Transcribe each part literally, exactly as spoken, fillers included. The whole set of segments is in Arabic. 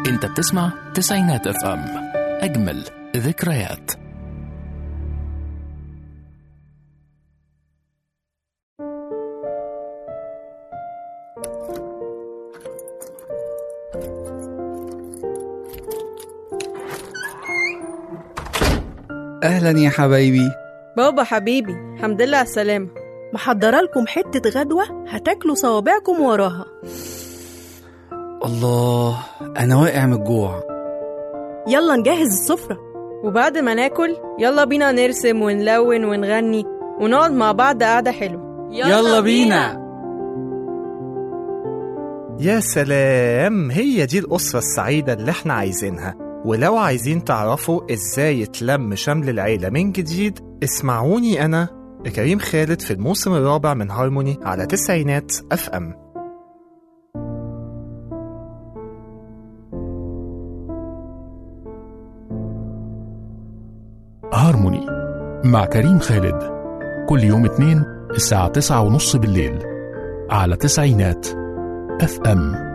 انت بتسمع تسعينات اف ام، اجمل ذكريات. أهلا يا حبايبي. بابا حبيبي، الحمد لله على السلامة. محضرة لكم حتة غدوة هتاكلوا صوابعكم وراها. الله، أنا واقع من الجوع. يلا نجهز السفرة، وبعد ما ناكل يلا بينا نرسم ونلون ونغني ونقعد مع بعض قعدة حلوة. يلا, يلا بينا. بينا يا سلام، هي دي الأسرة السعيدة اللي احنا عايزينها. ولو عايزين تعرفوا ازاي يتلم شمل العيلة من جديد، اسمعوني أنا كريم خالد في الموسم الرابع من هارموني على تسعينات اف ام. هارموني مع كريم خالد، كل يوم اثنين الساعة تسعة ونص بالليل على تسعينات اف ام.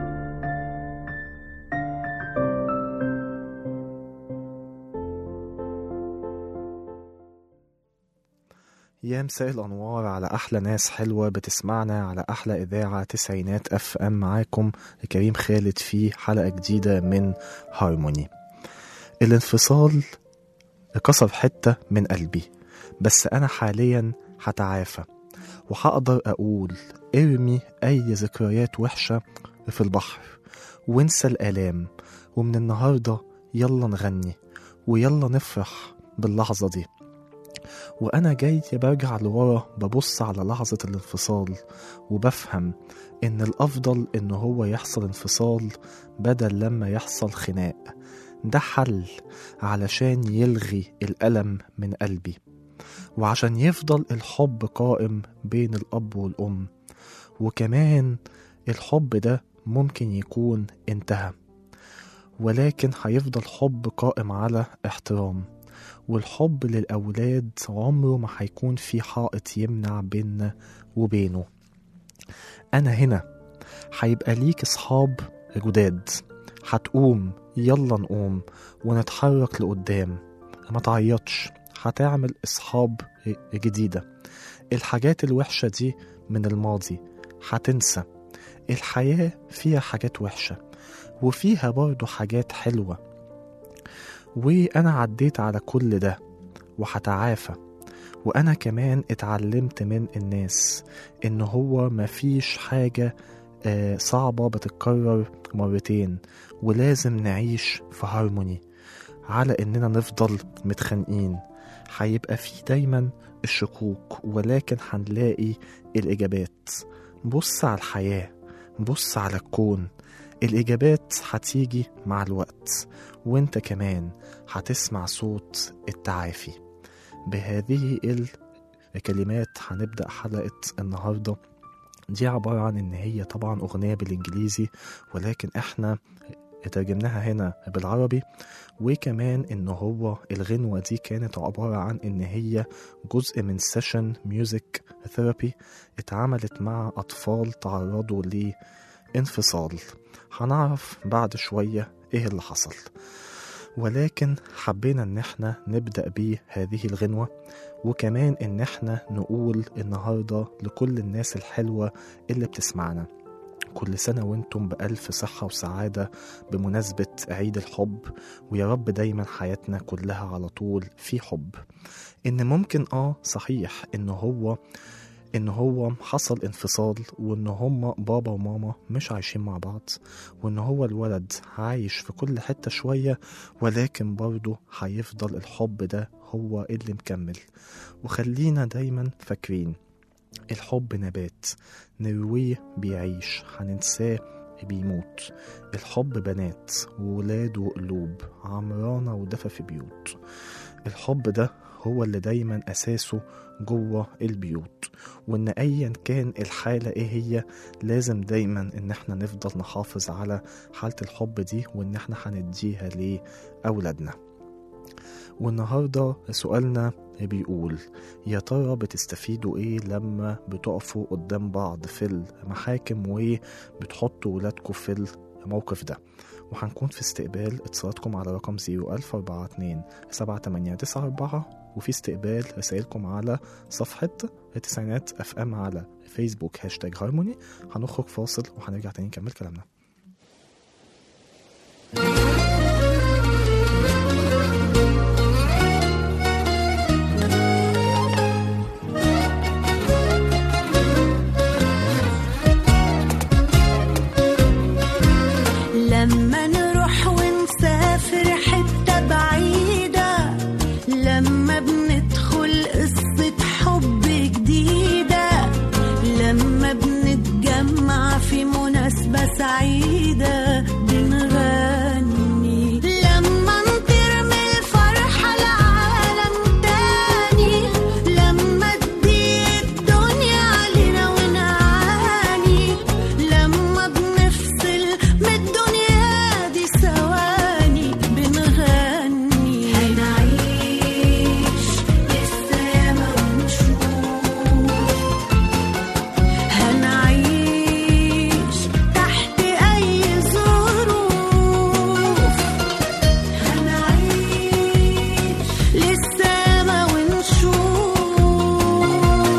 يا مساء الأنوار على أحلى ناس حلوة بتسمعنا على أحلى إذاعة تسعينات أف أم. معاكم كريم خالد في حلقة جديدة من هارموني. الانفصال كسر حتة من قلبي، بس أنا حاليا هتعافى وهقدر أقول ارمي أي ذكريات وحشة في البحر وانسى الآلام، ومن النهاردة يلا نغني ويلا نفرح باللحظة دي. وأنا جاي برجع لورا ببص على لحظة الانفصال وبفهم إن الأفضل إن هو يحصل انفصال بدل لما يحصل خناق. ده حل علشان يلغي الألم من قلبي، وعشان يفضل الحب قائم بين الأب والأم. وكمان الحب ده ممكن يكون انتهى، ولكن هيفضل حب قائم على احترام. والحب للأولاد عمره ما هيكون في حائط يمنع بيننا وبينه. أنا هنا هيبقى ليك أصحاب جداد، هتقوم يلا نقوم ونتحرك لقدام. ما تعيطش، هتعمل أصحاب جديدة. الحاجات الوحشة دي من الماضي هتنسى. الحياة فيها حاجات وحشة وفيها برضو حاجات حلوة، وأنا عديت على كل ده وحتعافى. وأنا كمان اتعلمت من الناس إن هو مفيش حاجة صعبة بتتكرر مرتين، ولازم نعيش في هارموني. على إننا نفضل متخانقين هيبقى فيه دايما الشكوك، ولكن هنلاقي الإجابات. بص على الحياة، بص على الكون، الإجابات هتيجي مع الوقت، وانت كمان هتسمع صوت التعافي. بهذه الكلمات هنبدأ حلقة النهاردة. دي عبارة عن ان هي طبعا أغنية بالإنجليزي، ولكن احنا ترجمناها هنا بالعربي. وكمان ان هو الغنوة دي كانت عبارة عن ان هي جزء من سيشن ميوزك ثيرابي اتعملت مع أطفال تعرضوا لانفصال. هنعرف بعد شوية ايه اللي حصل، ولكن حبينا ان احنا نبدأ بهذه الغنوة، وكمان ان احنا نقول النهاردة لكل الناس الحلوة اللي بتسمعنا كل سنة وانتم بألف صحة وسعادة بمناسبة عيد الحب. ويا رب دايما حياتنا كلها على طول في حب. ان ممكن اه صحيح ان هو ان هو حصل انفصال، وان هم بابا وماما مش عايشين مع بعض، وان هو الولد عايش في كل حتة شوية، ولكن برضه هيفضل الحب ده هو اللي مكمل. وخلينا دايما فاكرين الحب نبات نرويه بيعيش، هننساه بيموت. الحب بنات وولاد وقلوب عمرانة ودفى في بيوت. الحب ده هو اللي دايما أساسه جوه البيوت، وإن أيا كان الحالة إيه هي لازم دايما إن احنا نفضل نحافظ على حالة الحب دي، وإن احنا هنديها لأولادنا. والنهاردة سؤالنا بيقول يا ترى بتستفيدوا ايه لما بتقفوا قدام بعض في المحاكم وبتحطوا ولادكم في الموقف ده. وهنكون في استقبال اتصالاتكم على رقم صفر ألف أربعة اتنين سبعة تمانية تسعة أربعة، وفي استقبال رسائلكم على صفحة التسعينات اف ام على فيسبوك هاشتاج هارموني. هنخرج فاصل وهنرجع تاني نكمل كلامنا. لما نروح ونسافر حتة بعيدة، لما بندخل قصة حب جديدة، لما بنتجمع في مناسبة سعيدة بنغني، لما نطير من الفرحة لعالم تاني، لما تضيق الدنيا علينا ونعاني، لما بنفصل من الدنيا دي ثواني بنغني. هنعيش لسه ياما ونشوف، هنعيش تحت أي ظروف، هنعيش لسه ياما ونشوف،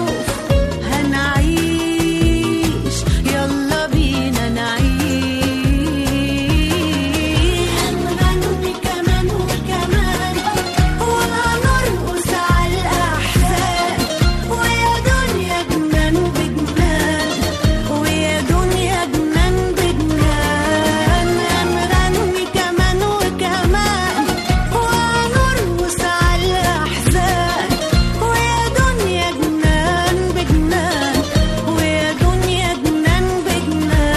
هنعيش يلا بينا نعيش. هنغني كمان وكمان وهنرقص على الأحزان، ويا دنيا جنان بجنان، ويا دنيا جنان بجنان. هنغني كمان وكمان وهنرقص على الأحزان، ويا دنيا جنان بجنان، ويا دنيا جنان بجنان.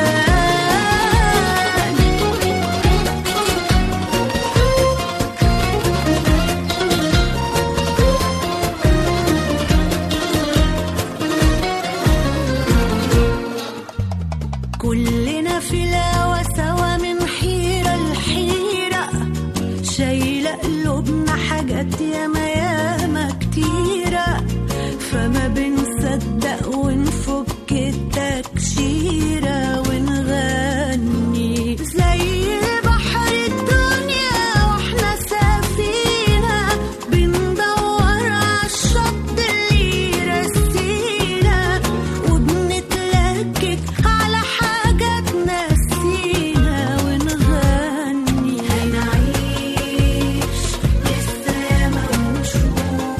كلنا في الهوا سوا من حيرة لحيرة، شايلة قلوبنا حاجات ياما ياما كتيرة، فما بنصدق ونفك التكشيرة ونغني زي البحر الدنيا واحنا سفينة، بندور عالشط اللي يرسينا، وبنتلكك على حاجة تنسينا ونغني. هنعيش لسه ياما ونشوف،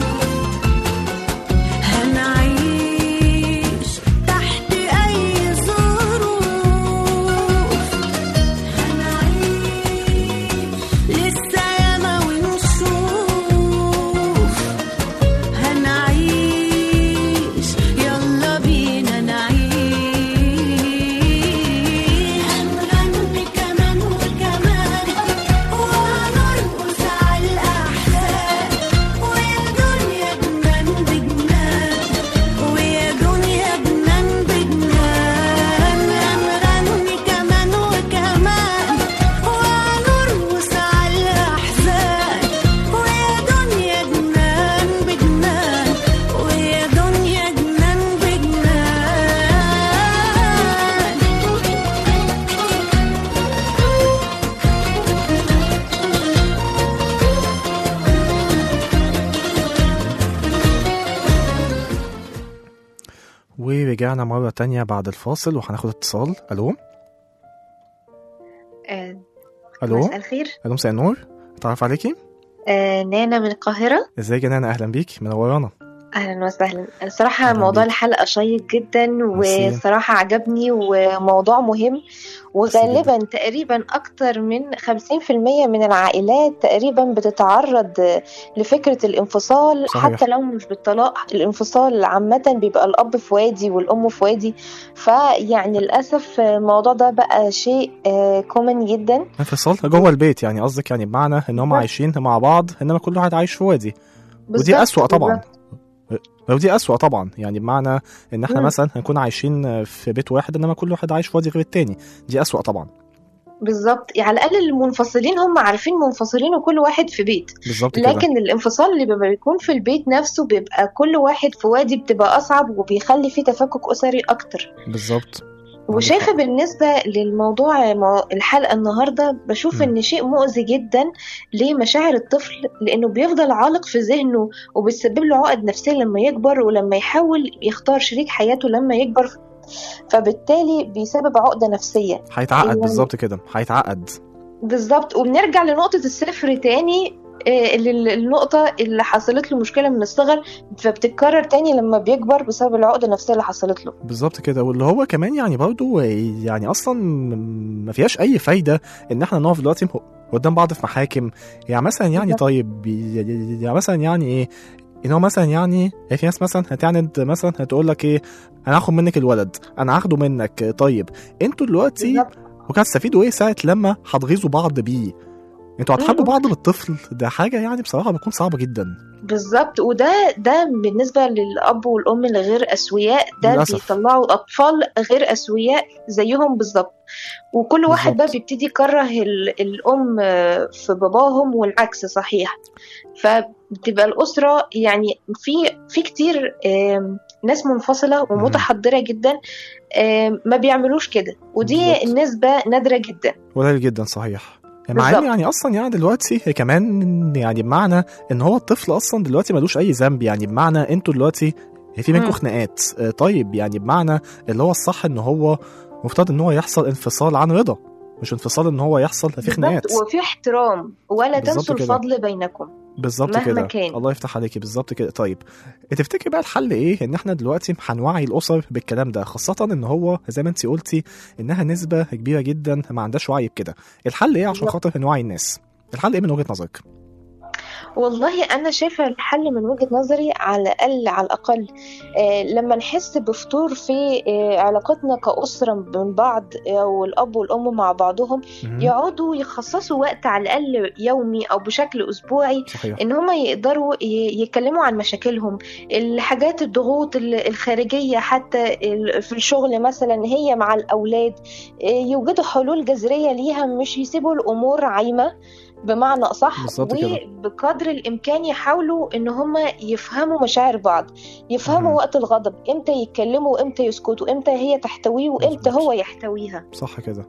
هنعيش تحت أي ظروف، هنعيش لسه ياما ونشوف، هنعيش يلا بينا نعيش. هنغني كمان وكمان وهنرقص على الأحزان، ويا دنيا جنان بجنان، ويا دنيا جنان بجنان. هنغني كمان وكمان وهنرقص على الأحزان، ويا دنيا جنان بجنان، ويا دنيا جنان بجنان. ورجعنا مرة تانية بعد الفاصل وهناخد اتصال. ألو آه، ألو مساء الخير. ألو مساء النور، اتعرف عليكي؟ آه، نانا من القاهرة. ازيك يا نانا؟ أهلا بيك، منورانا. أهلا وسهلا. الصراحة أهلا موضوع بيك. الحلقة شيق جدا، ميرسي. والصراحة عجبني وموضوع مهم، وغالبا تقريبا أكتر من خمسين في المية من العائلات تقريبا بتتعرض لفكرة الانفصال. صحيح. حتى لو مش بالطلاق، الانفصال عامة بيبقى الأب في وادي والأم في وادي، فيعني للأسف الموضوع ده بقى شيء كومن جدا. انفصال جوه البيت، يعني قصدك يعني بمعنى ان هم عايشين مع بعض انما كل واحد عايش في وادي، ودي أسوأ طبعا. ودي أسوأ طبعا، يعني بمعنى ان احنا مم. مثلا هنكون عايشين في بيت واحد انما كل واحد عايش في وادي غير التاني، دي أسوأ طبعا. بالظبط، يعني على الأقل المنفصلين هم عارفين منفصلين وكل واحد في بيت، بالظبط كده. لكن الانفصال اللي بيبقى بيكون في البيت نفسه بيبقى كل واحد في وادي، بتبقى أصعب وبيخلي فيه تفكك أسري أكتر. بالظبط. وشايفة بالنسبة للموضوع مو- الحلقة النهاردة بشوف مم. إن شيء مؤذي جدا لمشاعر الطفل، لأنه بيفضل عالق في ذهنه وبيسبب له عقد نفسية لما يكبر، ولما يحاول يختار شريك حياته لما يكبر فبالتالي بيسبب عقدة نفسية. هيتعقد يعني بالظبط كده، هيتعقد. بالظبط، وبنرجع لنقطة الصفر تاني، آه، لل- النقطة اللي حصلت له مشكلة من الصغر فبتتكرر تاني لما بيكبر بسبب العقدة النفسية اللي حصلت له. بالظبط كده. واللي هو كمان يعني برضو يعني اصلا م- ما فيهاش اي فايده ان احنا نقف دلوقتي قدام بعض في محاكم. يعني مثلا يعني بالظبط. طيب يعني مثلا يعني ايه، ان هو مثلا يعني في ناس مثلا هتعند مثلا هتقول لك ايه، انا هاخد منك الولد، انا هاخده منك. طيب انتوا دلوقتي بالظبط. وهتستفيدوا ايه ساعه لما هتغيظوا بعض بيه؟ انتوا هتحبوا مم. بعض بالطفل ده، حاجه يعني بصراحه بتكون صعبه جدا. بالظبط، وده ده بالنسبة للأب والأم الغير أسوياء، ده للأسف. بيطلعوا أطفال غير أسوياء زيهم بالظبط. وكل واحد بقى بالظبط. بيبتدي يكره ال- الأم في باباهم والعكس صحيح. فبتبقى الأسرة يعني في في كتير آم، ناس منفصلة ومتحضرة جدا آم، ما بيعملوش كده، ودي بالظبط. النسبة نادرة جدا. قليل جدا صحيح. مع ان بالظبط. يعني اصلا يعني دلوقتي كمان يعني بمعنى ان هو الطفل اصلا دلوقتي ملوش اي ذنب. يعني بمعنى انتوا دلوقتي في منكم مم. خناقات، آه، طيب يعني بمعنى اللي هو الصح ان هو مفترض ان هو يحصل انفصال عن رضا، مش انفصال ان هو يحصل في بالظبط، خناقات. وفي احترام ولا بالظبط تنسوا كده. الفضل بينكم بالظبط مهما كده. كان. الله يفتح عليكي. بالظبط كده. طيب تفتكري بقى الحل ايه ان احنا دلوقتي هنوعي الاسر بالكلام ده، خاصه ان هو زي ما انت قلتي انها نسبه كبيره جدا ما عندهاش وعي بكده؟ الحل ايه عشان بالظبط. خاطر نوعي الناس؟ الحل ايه من وجهه نظرك؟ والله أنا شايفة الحل من وجهة نظري على الأقل على الأقل آه لما نحس بفتور في آه علاقتنا كأسرة من بعض، أو الأب والأم مع بعضهم، مهم. يقعدوا يخصصوا وقت على الأقل يومي أو بشكل أسبوعي صحيح. إن هما يقدروا ي- يتكلموا عن مشاكلهم، الحاجات الضغوط ال- الخارجية حتى ال- في الشغل مثلا هي مع الأولاد، آه يوجدوا حلول جذرية ليها، مش يسيبوا الأمور عايمة بمعنى أصح. بالظبط كده. وبقدر الإمكان يحاولوا إن هم يفهموا مشاعر بعض، يفهموا مهم. وقت الغضب إمتى يتكلموا وإمتى يسكتوا، إمتى هي تحتويه وإمتى مظبوط. هو يحتويها. صح كده.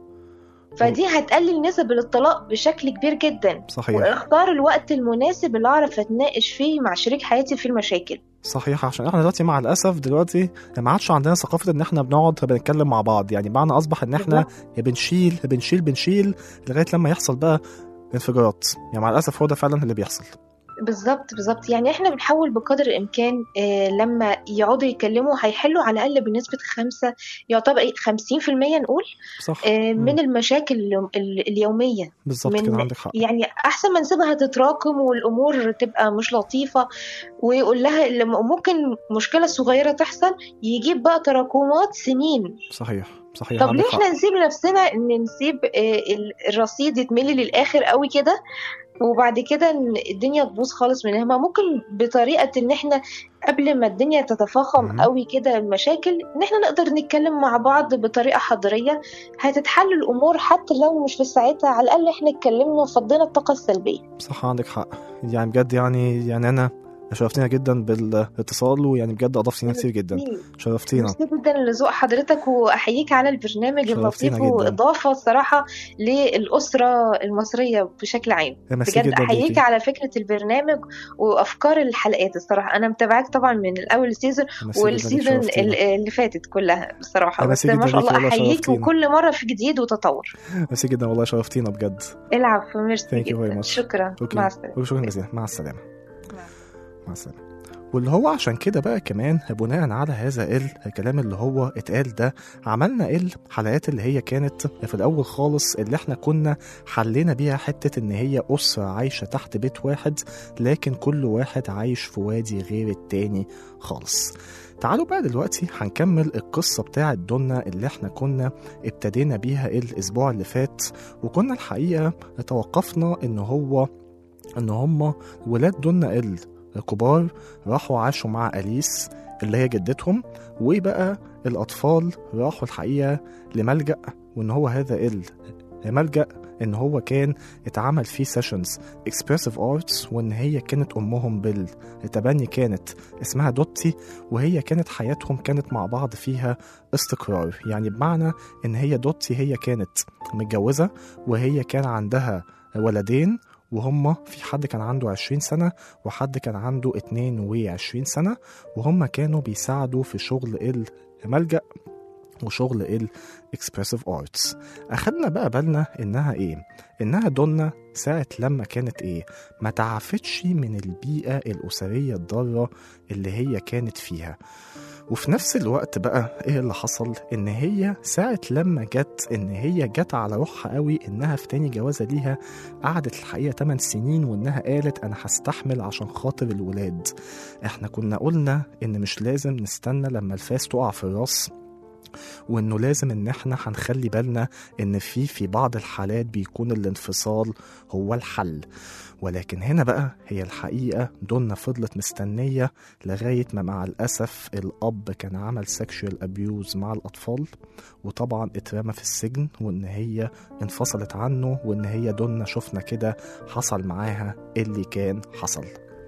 فدي هتقلل نسب الطلاق بشكل كبير جدا. صحيح. واختار الوقت المناسب اللي أعرف أتناقش فيه مع شريك حياتي في المشاكل. صحيح. عشان احنا دلوقتي مع الاسف دلوقتي ما عادش عندنا ثقافه ان احنا بنقعد بنتكلم مع بعض. يعني معنى اصبح ان احنا يا بنشيل بنشيل بنشيل لغايه لما يحصل بقى انفجارات. يعني مع الاسف هو ده فعلا اللي بيحصل. بالظبط بالظبط، يعني احنا بنحاول بقدر الامكان آه لما يقعدوا يتكلموا هيحلوا على الاقل بنسبه خمسة، يعتبر ايه خمسين في المية نقول صح. آه من مم. المشاكل ال- ال- اليوميه. بالظبط كده، من عندك حق. يعني احسن ما نسيبها تتراكم والامور تبقى مش لطيفه، ويقول لها لما ممكن مشكله صغيره تحصل يجيب بقى تراكمات سنين. صحيح. صحيح. طب عندك ليه حق. احنا نسيب نفسنا ان نسيب آه ال- الرصيد يتملي للاخر قوي كده، وبعد كده إن الدنيا تبوظ خالص منها؟ ما ممكن بطريقة ان احنا قبل ما الدنيا تتفاقم مهم. قوي كده المشاكل ان احنا نقدر نتكلم مع بعض بطريقة حضارية، هتتحل الامور حتى لو مش في ساعتها، على الاقل احنا اتكلمنا وفضينا الطاقة السلبية. صح. عندك حق. يعني بجد يعني يعني انا شرفتينا جدا بالاتصال، ويعني بجد اضفتينا كتير جدا. شرفتينا. ميرسي جدا لذوق حضرتك، واحييك على البرنامج شرفتينا اللطيف، جدا. واضافة الصراحة للأسرة المصرية بشكل عام. ميرسي بجد جدا احييك ليكي. على فكرة البرنامج وافكار الحلقات. الصراحة انا متابعاك طبعا من الاول سيزون ميرسي جدا ليكي. والسيزون شرفتينا. ال- اللي فاتت كلها بصراحة، بس ميرسي ما جدا شاء الله ليكي والله. احييك، شرفتينا. وكل مرة في جديد وتطور. ميرسي جدا والله. شرفتينا بجد. العفو، ميرسي Thank you very جدا. much. شكرا. اوكي. مع السلامة. شكرا جزيلا. مع السلامه. مع السلامه. واللي هو عشان كده بقى كمان بناء على هذا الكلام اللي هو اتقال ده، عملنا الحلقات اللي هي كانت في الاول خالص اللي احنا كنا حلينا بيها حتة ان هي اسرة عايشة تحت بيت واحد، لكن كل واحد عايش في وادي غير التاني خالص. تعالوا بقى دلوقتي هنكمل القصة بتاعة دونا اللي احنا كنا ابتدينا بيها الاسبوع اللي فات. وكنا الحقيقة توقفنا ان هو ان هم ولاد دونا ال الكبار راحوا عاشوا مع أليس اللي هي جدتهم، وبقى الأطفال راحوا الحقيقة لملجأ، وإن هو هذا ملجأ إن هو كان اتعمل فيه سيشنز expressive arts، وإن هي كانت أمهم بالتبني كانت اسمها دوتي، وهي كانت حياتهم كانت مع بعض فيها استقرار. يعني بمعنى إن هي دوتي هي كانت متجوزة وهي كان عندها ولدين، وهم في حد كان عنده عشرين سنة وحد كان عنده اتنين وعشرين سنة، وهم كانوا بيساعدوا في شغل الملجأ وشغل ال expressive arts. أخدنا بقى بالنا إنها إيه؟ إنها دونا ساعة لما كانت إيه؟ ما تعافتش من البيئة الأسرية الضارة اللي هي كانت فيها. وفي نفس الوقت بقى إيه اللي حصل؟ إن هي ساعة لما جت إن هي جت على روحها قوي إنها في تاني جوازة ليها قعدت الحقيقة تمن سنين، وإنها قالت أنا هستحمل عشان خاطر الولاد. إحنا كنا قلنا إن مش لازم نستنى لما الفاس تقع في الراس، وانه لازم ان احنا هنخلي بالنا ان في في بعض الحالات بيكون الانفصال هو الحل. ولكن هنا بقى هي الحقيقة دونا فضلت مستنية لغاية ما مع الأسف الأب كان عمل sexual abuse مع الأطفال، وطبعا اترمى في السجن، وان هي انفصلت عنه، وان هي دونا شفنا كده حصل معاها اللي كان حصل.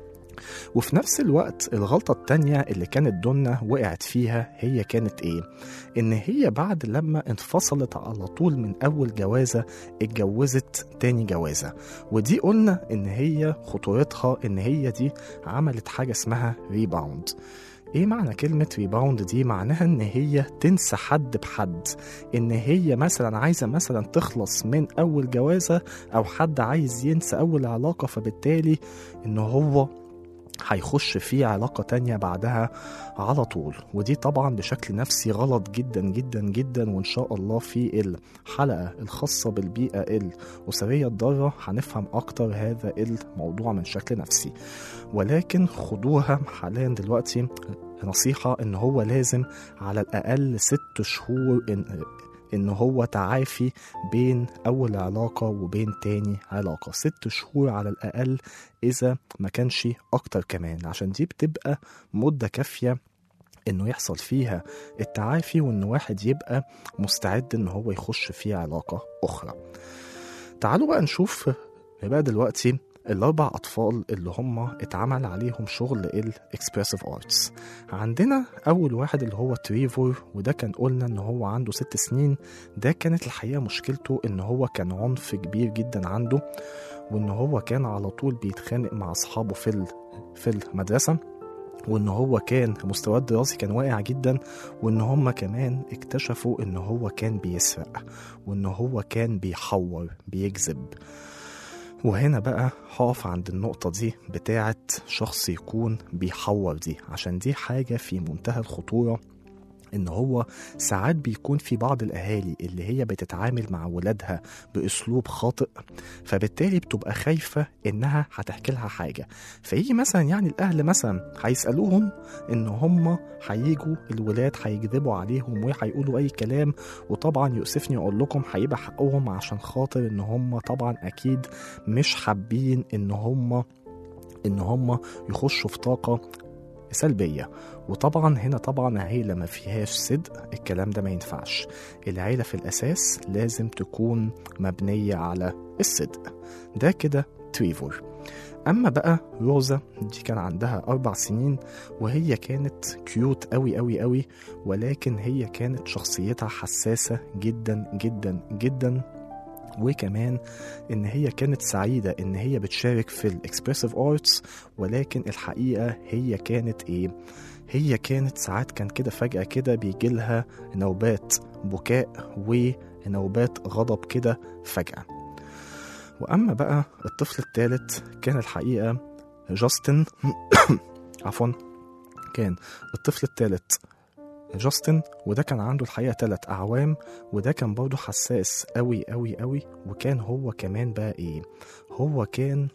وفي نفس الوقت الغلطة التانية اللي كانت دونا وقعت فيها هي كانت ايه؟ ان هي بعد لما انفصلت على طول من اول جوازة اتجوزت تاني جوازة، ودي قلنا ان هي خطورتها ان هي دي عملت حاجة اسمها ريباوند. ايه معنى كلمة ريباوند دي؟ معناها ان هي تنسى حد بحد، ان هي مثلا عايزة مثلا تخلص من اول جوازة، او حد عايز ينسى اول علاقة، فبالتالي ان هو هيخش في علاقة تانية بعدها على طول. ودي طبعا بشكل نفسي غلط جدا جدا جدا، وإن شاء الله في الحلقة الخاصة بالبيئة الأسرية الضارة هنفهم أكتر هذا الموضوع من شكل نفسي. ولكن خدوها حاليا دلوقتي نصيحة إن هو لازم على الأقل ست شهور إن إن هو تعافي بين أول علاقة وبين تاني علاقة، ست شهور على الأقل إذا ما كانش أكتر كمان، عشان دي بتبقى مدة كافية إنه يحصل فيها التعافي، وإن واحد يبقى مستعد إن هو يخش في علاقة أخرى. تعالوا بقى نشوف بقى دلوقتي الأربع أطفال اللي هم اتعمل عليهم شغل الإكسبرسيف آرتس. عندنا أول واحد اللي هو تريفور، وده كان قلنا إن هو عنده ست سنين. ده كانت الحقيقة مشكلته إن هو كان عنف كبير جدا عنده، وإن هو كان على طول بيتخانق مع أصحابه في في المدرسة، وإن هو كان مستواه الدراسي كان واقع جدا، وإن هم كمان اكتشفوا إن هو كان بيسرق، وإن هو كان بيحور بيكذب. وهنا بقى هقف عند النقطة دي بتاعت شخص يكون بيحور دي، عشان دي حاجة في منتهى الخطورة. إن هو ساعات بيكون في بعض الأهالي اللي هي بتتعامل مع ولادها بأسلوب خاطئ، فبالتالي بتبقى خايفة إنها هتحكي لها حاجة، فيجي مثلا يعني الأهل مثلا هيسألوهم إن هم هيجوا الولاد هيكذبوا عليهم وهيقولوا أي كلام، وطبعا يؤسفني أقول لكم هيبقى حقهم، عشان خاطر إن هم طبعا أكيد مش حابين إن هم إن هم يخشوا في طاقة سلبية. وطبعا هنا طبعا عيلة ما فيهاش صدق، الكلام ده ما ينفعش. العيلة في الأساس لازم تكون مبنية على الصدق. ده كده تريفور. أما بقى روزا دي كان عندها أربع سنين، وهي كانت كيوت أوي أوي أوي، ولكن هي كانت شخصيتها حساسة جدا جدا جدا، وكمان ان هي كانت سعيدة ان هي بتشارك في الاكسبرسيف ارتس. ولكن الحقيقة هي كانت ايه؟ هي كانت ساعات كان كده فجأة كده بيجي لها نوبات بكاء ونوبات غضب كده فجأة. واما بقى الطفل الثالث كان الحقيقة جاستن عفوا كان الطفل الثالث جاستن، وده كان عنده الحقيقة ثلاث أعوام، وده كان برضه حساس قوي قوي قوي. وكان هو كمان بقى إيه؟ هو كان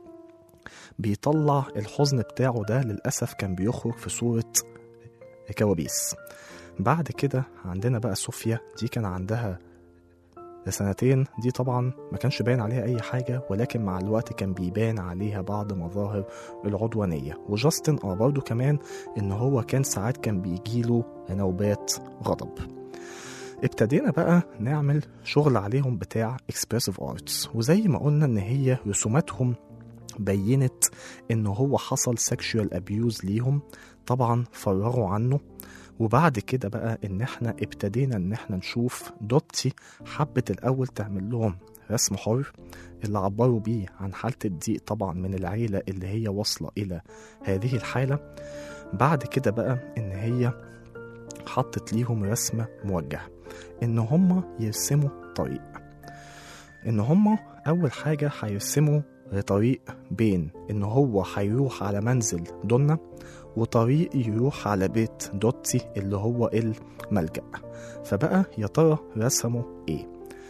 بيطلع الحزن بتاعه ده للأسف كان بيخرج في صورة كوابيس. بعد كده عندنا بقى صوفيا، دي كان عندها سنتين. دي طبعا ما كانش باين عليها أي حاجة، ولكن مع الوقت كان بيبان عليها بعض مظاهر العدوانية. وجاستن اه برضه كمان إن هو كان ساعات كان بيجيله نوبات غضب. ابتدينا بقى نعمل شغل عليهم بتاع expressive arts، وزي ما قلنا ان هي رسوماتهم بينت ان هو حصل sexual abuse ليهم، طبعا فرغوا عنه. وبعد كده بقى ان احنا ابتدينا ان احنا نشوف دوتي حبت الاول تعمل لهم رسم حر اللي عبروا بيه عن حالة الضيق طبعا من العيلة اللي هي واصلة الى هذه الحالة. بعد كده بقى ان هي حطت ليهم رسمة موجهة ان هم يرسموا طريق، ان هم اول حاجة هيرسموا طريق بين ان هو هيروح على منزل دونا وطريق يروح على بيت دوتي اللي هو الملجأ. فبقى يا ترى رسموا ايه؟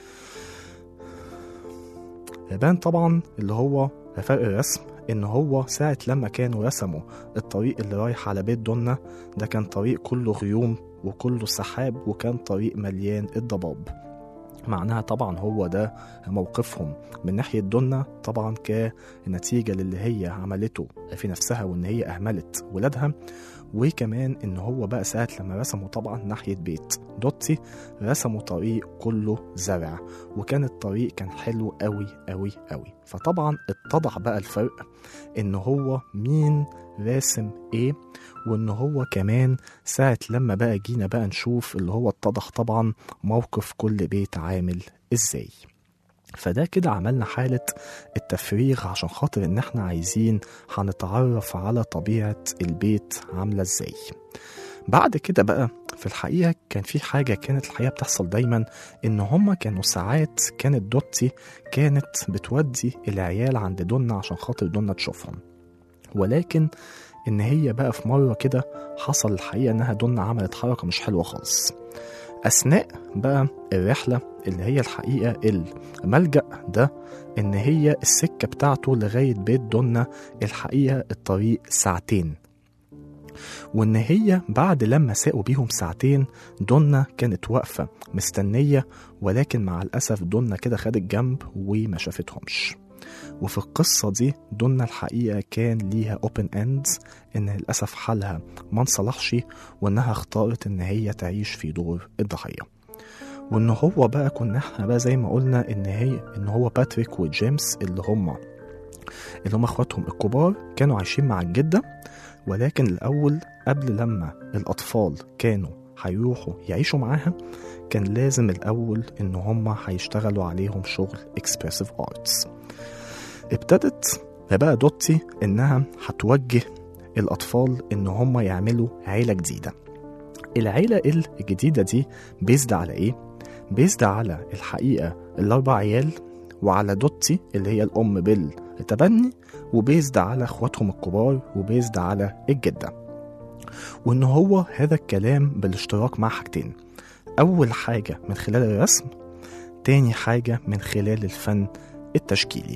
يبان طبعا اللي هو فرق الرسم ان هو ساعة لما كانوا رسموا الطريق اللي رايح على بيت دونا ده كان طريق كله غيوم وكله سحاب وكان طريق مليان الضباب. معناها طبعا هو ده موقفهم من ناحية دونا طبعا كنتيجة للي هي عملته في نفسها وان هي اهملت ولادها. وكمان ان هو بقى ساعة لما رسموا طبعا ناحية بيت دوتي رسموا طريق كله زرع، وكان الطريق كان حلو قوي قوي قوي. فطبعا اتضح بقى الفرق ان هو مين راسم ايه، وان هو كمان ساعة لما بقى جينا بقى نشوف اللي هو اتضح طبعا موقف كل بيت عامل ازاي. فده كده عملنا حالة التفريغ عشان خاطر ان احنا عايزين هنتعرف على طبيعة البيت عاملة ازاي. بعد كده بقى في الحقيقة كان في حاجة كانت الحقيقة بتحصل دايما ان هما كانوا ساعات كانت دوتي كانت بتودي العيال عند دونا عشان خاطر دونا تشوفهم، ولكن ان هي بقى في مرة كده حصل الحقيقة انها دونا عملت حركة مش حلوة خالص اثناء بقى الرحلة اللي هي الحقيقة الملجأ ده، ان هي السكة بتاعته لغاية بيت دونا الحقيقة الطريق ساعتين، وان هي بعد لما ساقوا بيهم ساعتين دونا كانت واقفة مستنية، ولكن مع الأسف دونا كده خدت جنب وما شافتهمش. وفي القصة دي دونا الحقيقة كان ليها open ends ان للأسف حالها ما انصلحش، وانها اختارت ان هي تعيش في دور الضحية. وان هو بقى كنا احنا بقى زي ما قلنا ان هي ان هو باتريك وجيمس اللي هم اللي هم اخواتهم الكبار كانوا عايشين مع الجدة، ولكن الاول قبل لما الاطفال كانوا هيروحوا يعيشوا معاها كان لازم الاول ان هم هيشتغلوا عليهم شغل expressive arts. ابتدت بقى دوتي انها هتوجه الاطفال ان هم يعملوا عيلة جديدة. العيلة الجديدة دي بيزد على ايه؟ بيزد على الحقيقة الاربع عيال، وعلى دوتي اللي هي الام بالتبني، وبيزد على اخواتهم الكبار، وبيزد على الجدة. وان هو هذا الكلام بالاشتراك مع حاجتين، اول حاجة من خلال الرسم، تاني حاجة من خلال الفن التشكيلي.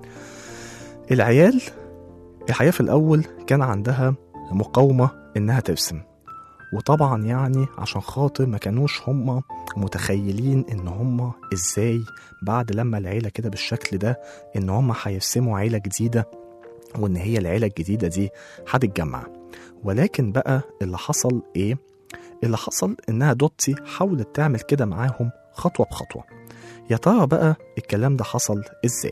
العيال الحقيقة في الأول كان عندها مقاومة إنها ترسم، وطبعا يعني عشان خاطر ما كانوش هم متخيلين إن هم إزاي بعد لما العيلة كده بالشكل ده إن هم هيرسموا عيلة جديدة، وإن هي العيلة الجديدة دي هتتجمع. ولكن بقى اللي حصل إيه؟ اللي حصل إنها دوتي حاولت تعمل كده معاهم خطوة بخطوة. يا ترى بقى الكلام ده حصل إزاي؟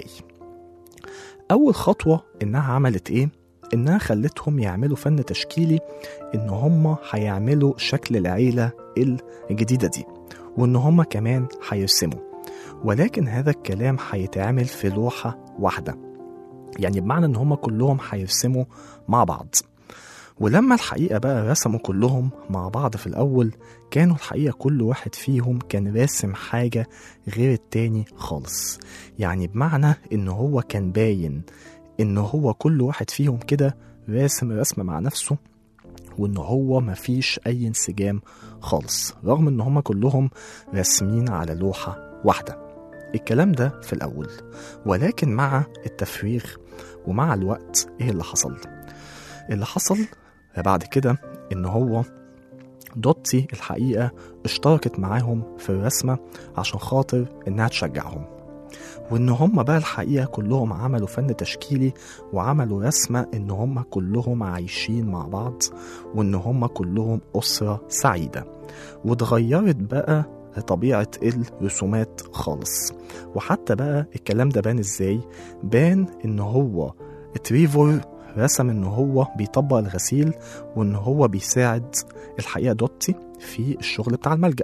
أول خطوة إنها عملت إيه؟ إنها خلتهم يعملوا فن تشكيلي، إن هم هيعملوا شكل العيلة الجديدة دي، وإن هم كمان هيرسموا، ولكن هذا الكلام هيتعمل في لوحة واحدة، يعني بمعنى إن هم كلهم هيرسموا مع بعض. ولما الحقيقة بقى رسموا كلهم مع بعض في الأول كانوا الحقيقة كل واحد فيهم كان راسم حاجة غير التاني خالص، يعني بمعنى إن هو كان باين إن هو كل واحد فيهم كده راسم رسم مع نفسه، وإن هو مفيش أي انسجام خالص، رغم إن هم كلهم راسمين على لوحة واحدة. الكلام ده في الأول، ولكن مع التفريغ ومع الوقت إيه اللي حصل؟ اللي حصل بعد كده إن هو دوتي الحقيقة اشتركت معاهم في الرسمة عشان خاطر إنها تشجعهم، وإن هم بقى الحقيقة كلهم عملوا فن تشكيلي وعملوا رسمة إن هم كلهم عايشين مع بعض، وإن هم كلهم أسرة سعيدة. واتغيرت بقى طبيعة الرسومات خالص. وحتى بقى الكلام ده بان ازاي؟ بان ان هو تريفور رسم ان هو بيطبق الغسيل وان هو بيساعد الحقيقة دوتي في الشغل بتاع الملجأ.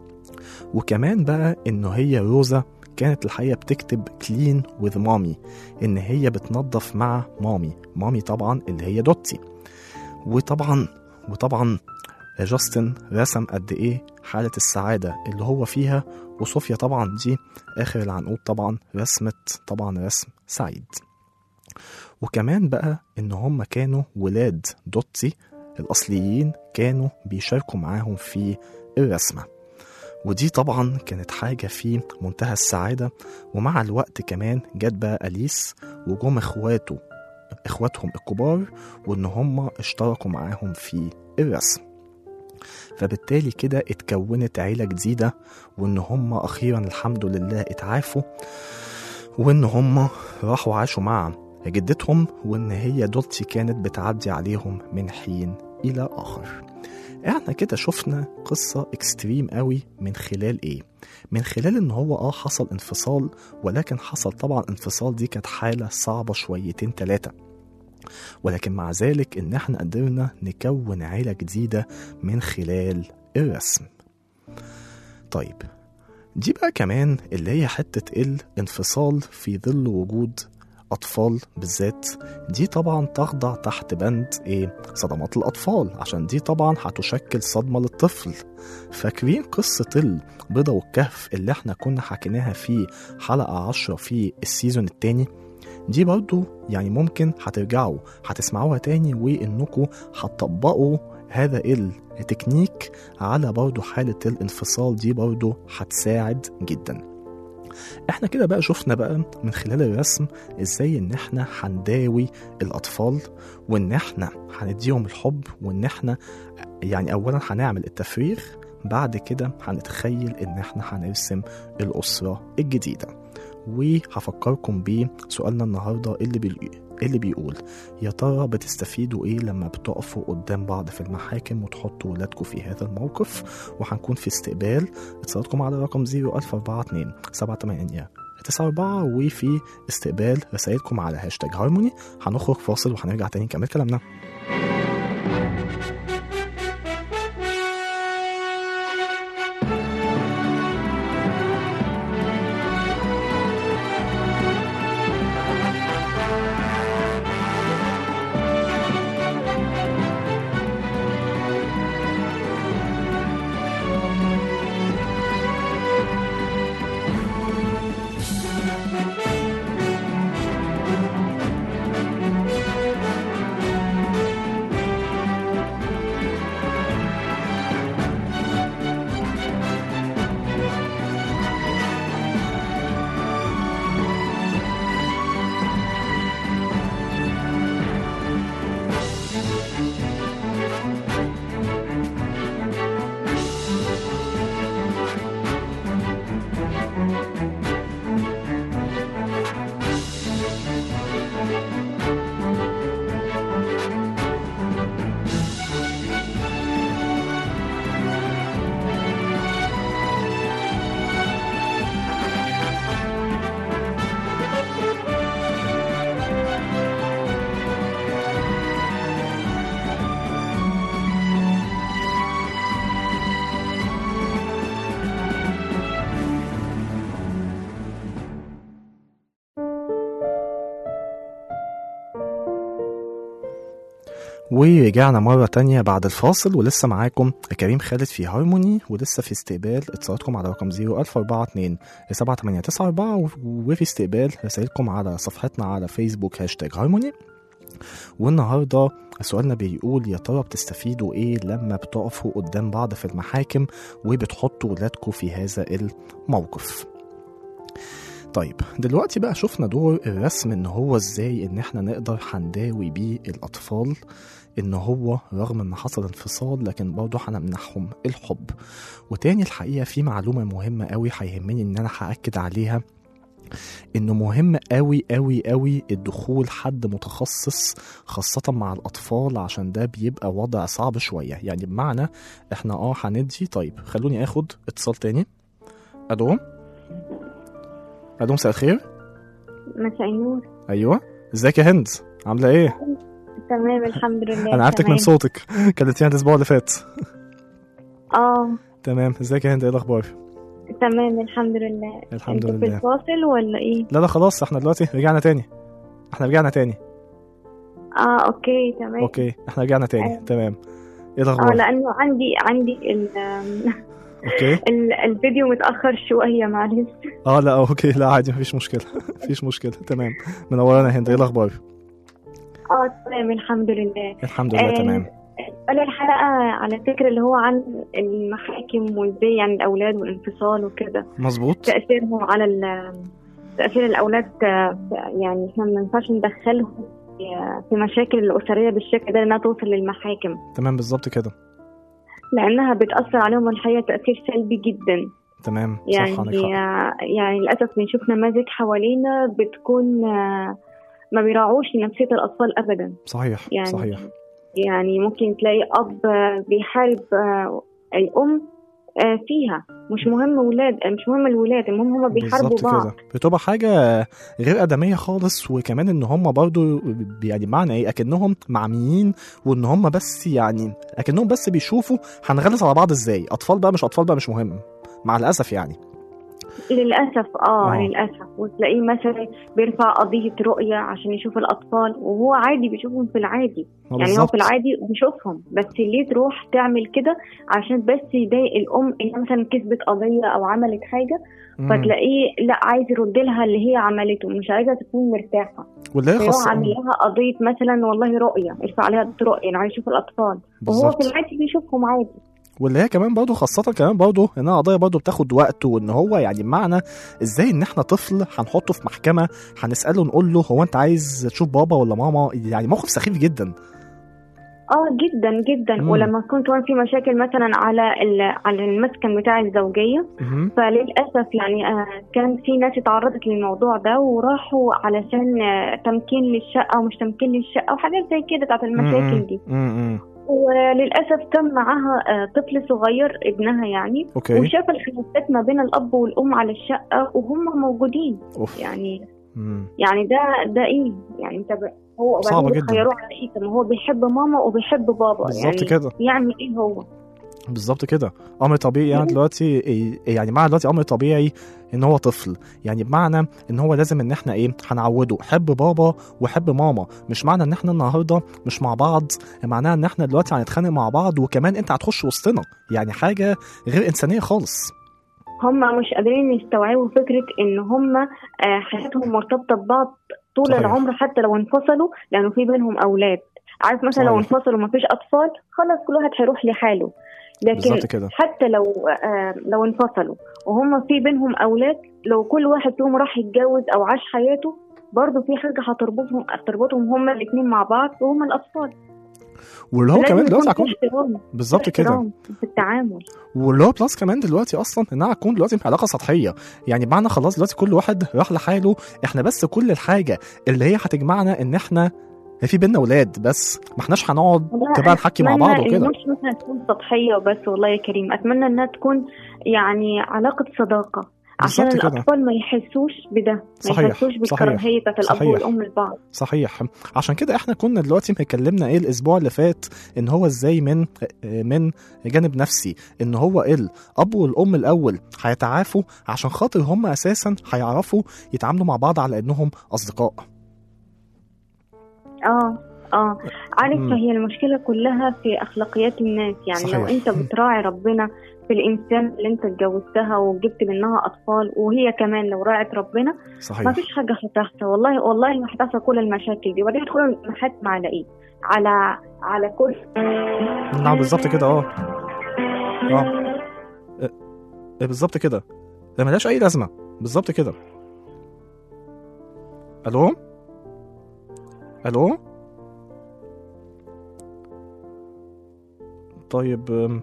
وكمان بقى انه هي روزا كانت الحقيقة بتكتب كلين وذ مامي، ان هي بتنظف مع مامي، مامي طبعا اللي هي دوتي. وطبعا وطبعا جاستن رسم قد ايه حالة السعادة اللي هو فيها، وصوفيا طبعا دي اخر العنقود طبعا رسمت طبعا رسم سعيد. وكمان بقى ان هم كانوا ولاد دوتي الاصليين كانوا بيشاركوا معاهم في الرسمة، ودي طبعا كانت حاجة في منتهى السعادة. ومع الوقت كمان جت بقى أليس وجم اخواته اخواتهم الكبار وان هم اشتركوا معاهم في الرسم، فبالتالي كده اتكونت عيلة جديدة، وان هم اخيرا الحمد لله اتعافوا، وان هم راحوا عاشوا مع جدتهم، وان هي دولتي كانت بتعدي عليهم من حين الى اخر. احنا كده شفنا قصة اكستريم قوي من خلال ايه؟ من خلال ان هو اه حصل انفصال، ولكن حصل طبعا انفصال دي كانت حالة صعبة شويتين تلاتة، ولكن مع ذلك ان احنا قدرنا نكون عيلة جديدة من خلال الرسم. طيب دي بقى كمان اللي هي حتة الانفصال في ظل وجود أطفال بالذات، دي طبعا تخضع تحت بند إيه؟ صدمات الأطفال، عشان دي طبعا هتشكل صدمة للطفل. فاكرين قصة البيضة والكهف اللي احنا كنا حكيناها في حلقة عشرة في السيزون التاني؟ دي برضو يعني ممكن هترجعوا هتسمعوها تاني، وإنكم هتطبقوا هذا التكنيك على برضو حالة الانفصال دي، برضو هتساعد جدا. احنا كده بقى شفنا بقى من خلال الرسم ازاي ان احنا هنداوي الاطفال، وان احنا هنديهم الحب، وان احنا يعني اولا هنعمل التفريغ، بعد كده هنتخيل ان احنا هنرسم الاسرة الجديدة. وهفكركم بسؤالنا النهاردة اللي بي... اللي بيقول يا ترى بتستفيدوا ايه لما بتقفوا قدام بعض في المحاكم وتحطوا ولادكم في هذا الموقف؟ وهنكون في استقبال اتصالاتكم على رقم صفر ألف أربعة اتنين سبعة تمانية تسعة أربعة، وفي استقبال رسائلكم على هاشتاج هارموني. هنخرج فاصل وهنرجع تاني نكمل كلامنا. ورجعنا مرة تانية بعد الفاصل، ولسه معاكم كريم خالد في هارموني، ولسه في استقبال اتصالاتكم على رقم صفر ألف أربعة اتنين سبعة تمانية تسعة أربعة، وفي استقبال رسائلكم على صفحتنا على فيسبوك هاشتاج هارموني. والنهاردة سؤالنا بيقول يا ترى بتستفيدوا ايه لما بتقفوا قدام بعض في المحاكم وبتحطوا ولادكم في هذا الموقف؟ طيب دلوقتي بقى شفنا دور الرسم ان هو ازاي ان احنا نقدر هنداوي بيه الاطفال، ان هو رغم ان حصل انفصال لكن برضه هنمنحهم الحب. وتاني الحقيقة في معلومة مهمة قوي هيهمني ان انا هأكد عليها، انه مهم قوي قوي قوي الدخول حد متخصص خاصة مع الاطفال، عشان ده بيبقى وضع صعب شوية. يعني بمعنى احنا اه هندي. طيب خلوني اخد اتصال تاني. الو الو مساء الخير. مساء النور. ايوه ازيك يا هند عامله ايه؟ تمام الحمد لله. انا عرفتك من صوتك كلمتيني الاسبوع اللي فات. اه تمام ازيك يا هند ايه الاخبار؟ تمام الحمد لله. الحمد انتوا في لله. الفاصل ولا ايه؟ لا لا خلاص احنا دلوقتي رجعنا تاني. احنا رجعنا تاني. اه اوكي تمام. اوكي احنا رجعنا تاني. آه. تمام ايه اه الاخبار؟ لانه عندي عندي ال اوكي ال- الفيديو متاخر شويه معلش. اه لا اوكي لا عادي مفيش مشكله مفيش مشكله. تمام منورانا هند ايه الاخبار؟ اه تمام الحمد لله. الحمد لله. آه، تمام أنا الحلقة على فكرة اللي هو عن المحاكم وازاي يعني الأولاد والانفصال وكده مظبوط. تأثيرهم على ال- تأثير الأولاد. آه، يعني احنا ما ينفعش ندخلهم في- في مشاكل الأسرية بالشكل ده إنها توصل للمحاكم، تمام بالظبط كده. لأنها بتأثر عليهم الحقيقة تأثير سلبي جدا. تمام يعني صح عندك حق. يعني للأسف بنشوف نماذج حوالينا بتكون آه، ما بيراعوش نفسية الأطفال أبدا. صحيح يعني صحيح. يعني ممكن تلاقي أب بيحارب آه، الأم آه، فيها، مش مهم ولاد، مش مهم الولاد، المهم هما بيحاربوا بالظبط بعض. كده بتبقى حاجة غير آدمية خالص. وكمان ان هم برضو يعني معنى ايه اكنهم معميين، وان هم بس يعني اكنهم بس بيشوفوا هنغلس على بعض ازاي. اطفال بقى مش اطفال بقى مش مهم مع الاسف يعني. للأسف آه, آه. للأسف. وتلاقيه مثلا بيرفع قضية رؤية عشان يشوف الأطفال، وهو عادي بيشوفهم في العادي. آه يعني هو بالظبط. في العادي بيشوفهم، بس ليه تروح تعمل كده عشان بس يضايق الأم اللي مثلا كسبت قضية أو عملت حاجة، مم. فتلاقيه لا عايز يرد لها اللي هي عملته، مش عايزة تكون مرتاحة. واللي هي فيروح خاصة عامل لها قضية مثلا والله رؤية، ارفع عليها قضية رؤية أنا عايز أشوف الأطفال، وهو بالظبط. في العادي بيشوفهم عادي. واللي هي كمان برضو خاصة كمان برضو انها قضايا برضو بتاخد وقت. وان هو يعني معنى ازاي ان احنا طفل هنحطه في محكمة هنسأله نقول له هو انت عايز تشوف بابا ولا ماما؟ يعني موقف سخيف جدا. اه جدا جدا. مم. ولما كنت كمان في مشاكل مثلا على ال- على المسكن بتاع الزوجيه، مهم. فللاسف يعني آه كان في ناس اتعرضت للموضوع ده وراحوا علشان آه تمكين للشقه ومش تمكين للشقه وحاجات زي كده بتاعت المشاكل دي. مم. وللاسف تم معاها آه طفل صغير ابنها يعني، اوكي. وشاف الخلافات ما بين الاب والام على الشقه وهم موجودين. اوف. يعني مم. يعني ده ده ايه يعني انت ب... هو صعبة بعدين جدا. بيخيروه على ايه؟ طب ما هو بيحب ماما وبيحب بابا، بالظبط يعني كده. يعمل ايه هو؟ بالظبط كده امر طبيعي. يعني دلوقتي يعني معنى دلوقتي امر طبيعي ان هو طفل، يعني بمعنى ان هو لازم ان احنا ايه هنعوده حب بابا وحب ماما. مش معنى ان احنا النهارده مش مع بعض معناها ان احنا دلوقتي هنتخانق مع بعض وكمان انت هتخش وسطنا. يعني حاجه غير انسانيه خالص. هم مش قادرين يستوعبوا فكره ان هم آه حياتهم مرتبطه ببعض طول صحيح. العمر حتى لو انفصلوا، لانه في بينهم اولاد. عارف مثلا لو صحيح. انفصلوا ما فيش اطفال خلاص كل واحد هيروح لحاله، لكن بالظبط كده. حتى لو آه لو انفصلوا وهم في بينهم اولاد، لو كل واحد فيهم راح يتجوز او عاش حياته برضه في حاجه هتربطهم هتربطهم هم الاثنين مع بعض وهم الاطفال. واللي هو لازم كمان يكون دلوقتي في هكون احترام، بالظبط في كده. احترام في التعامل. واللي هو بلس كمان دلوقتي اصلا انها هتكون دلوقتي في علاقه سطحيه. يعني معنى خلاص دلوقتي كل واحد راح لحاله. احنا بس كل الحاجه اللي هي هتجمعنا ان احنا في بينا اولاد بس، ما احناش هنقعد تبقى نحكي مع بعض وكده. مش مثلا تكون سطحيه بس، والله يا كريم اتمنى انها تكون يعني علاقه صداقه عشان بالظبط كده. الاطفال ما يحسوش بده، ما صحيح. يحسوش بالكراهيه بتاعت الاب صحيح. والام لبعض. صحيح. عشان كده احنا كنا دلوقتي اتكلمنا ايه الاسبوع اللي فات ان هو ازاي من من جانب نفسي ان هو الاب والام الاول هيتعافوا عشان خاطر هم اساسا هيعرفوا يتعاملوا مع بعض على انهم اصدقاء. اه اه عارف، مم. هي المشكله كلها في اخلاقيات الناس. يعني صحيح. لو انت بتراعي ربنا في الانسان اللي انت اتجوزتها وجبت منها اطفال، وهي كمان لو راعت ربنا ما صحيح. فيش حاجه هتحصل. والله والله ما هتحصل كل المشاكل دي. وبعدين تدخل المحاكم على ايه؟ على على كل نعم بالظبط كده. اه اه إيه بالظبط كده. ده ملهاش اي لازمه. بالظبط كده. الو الو طيب أم،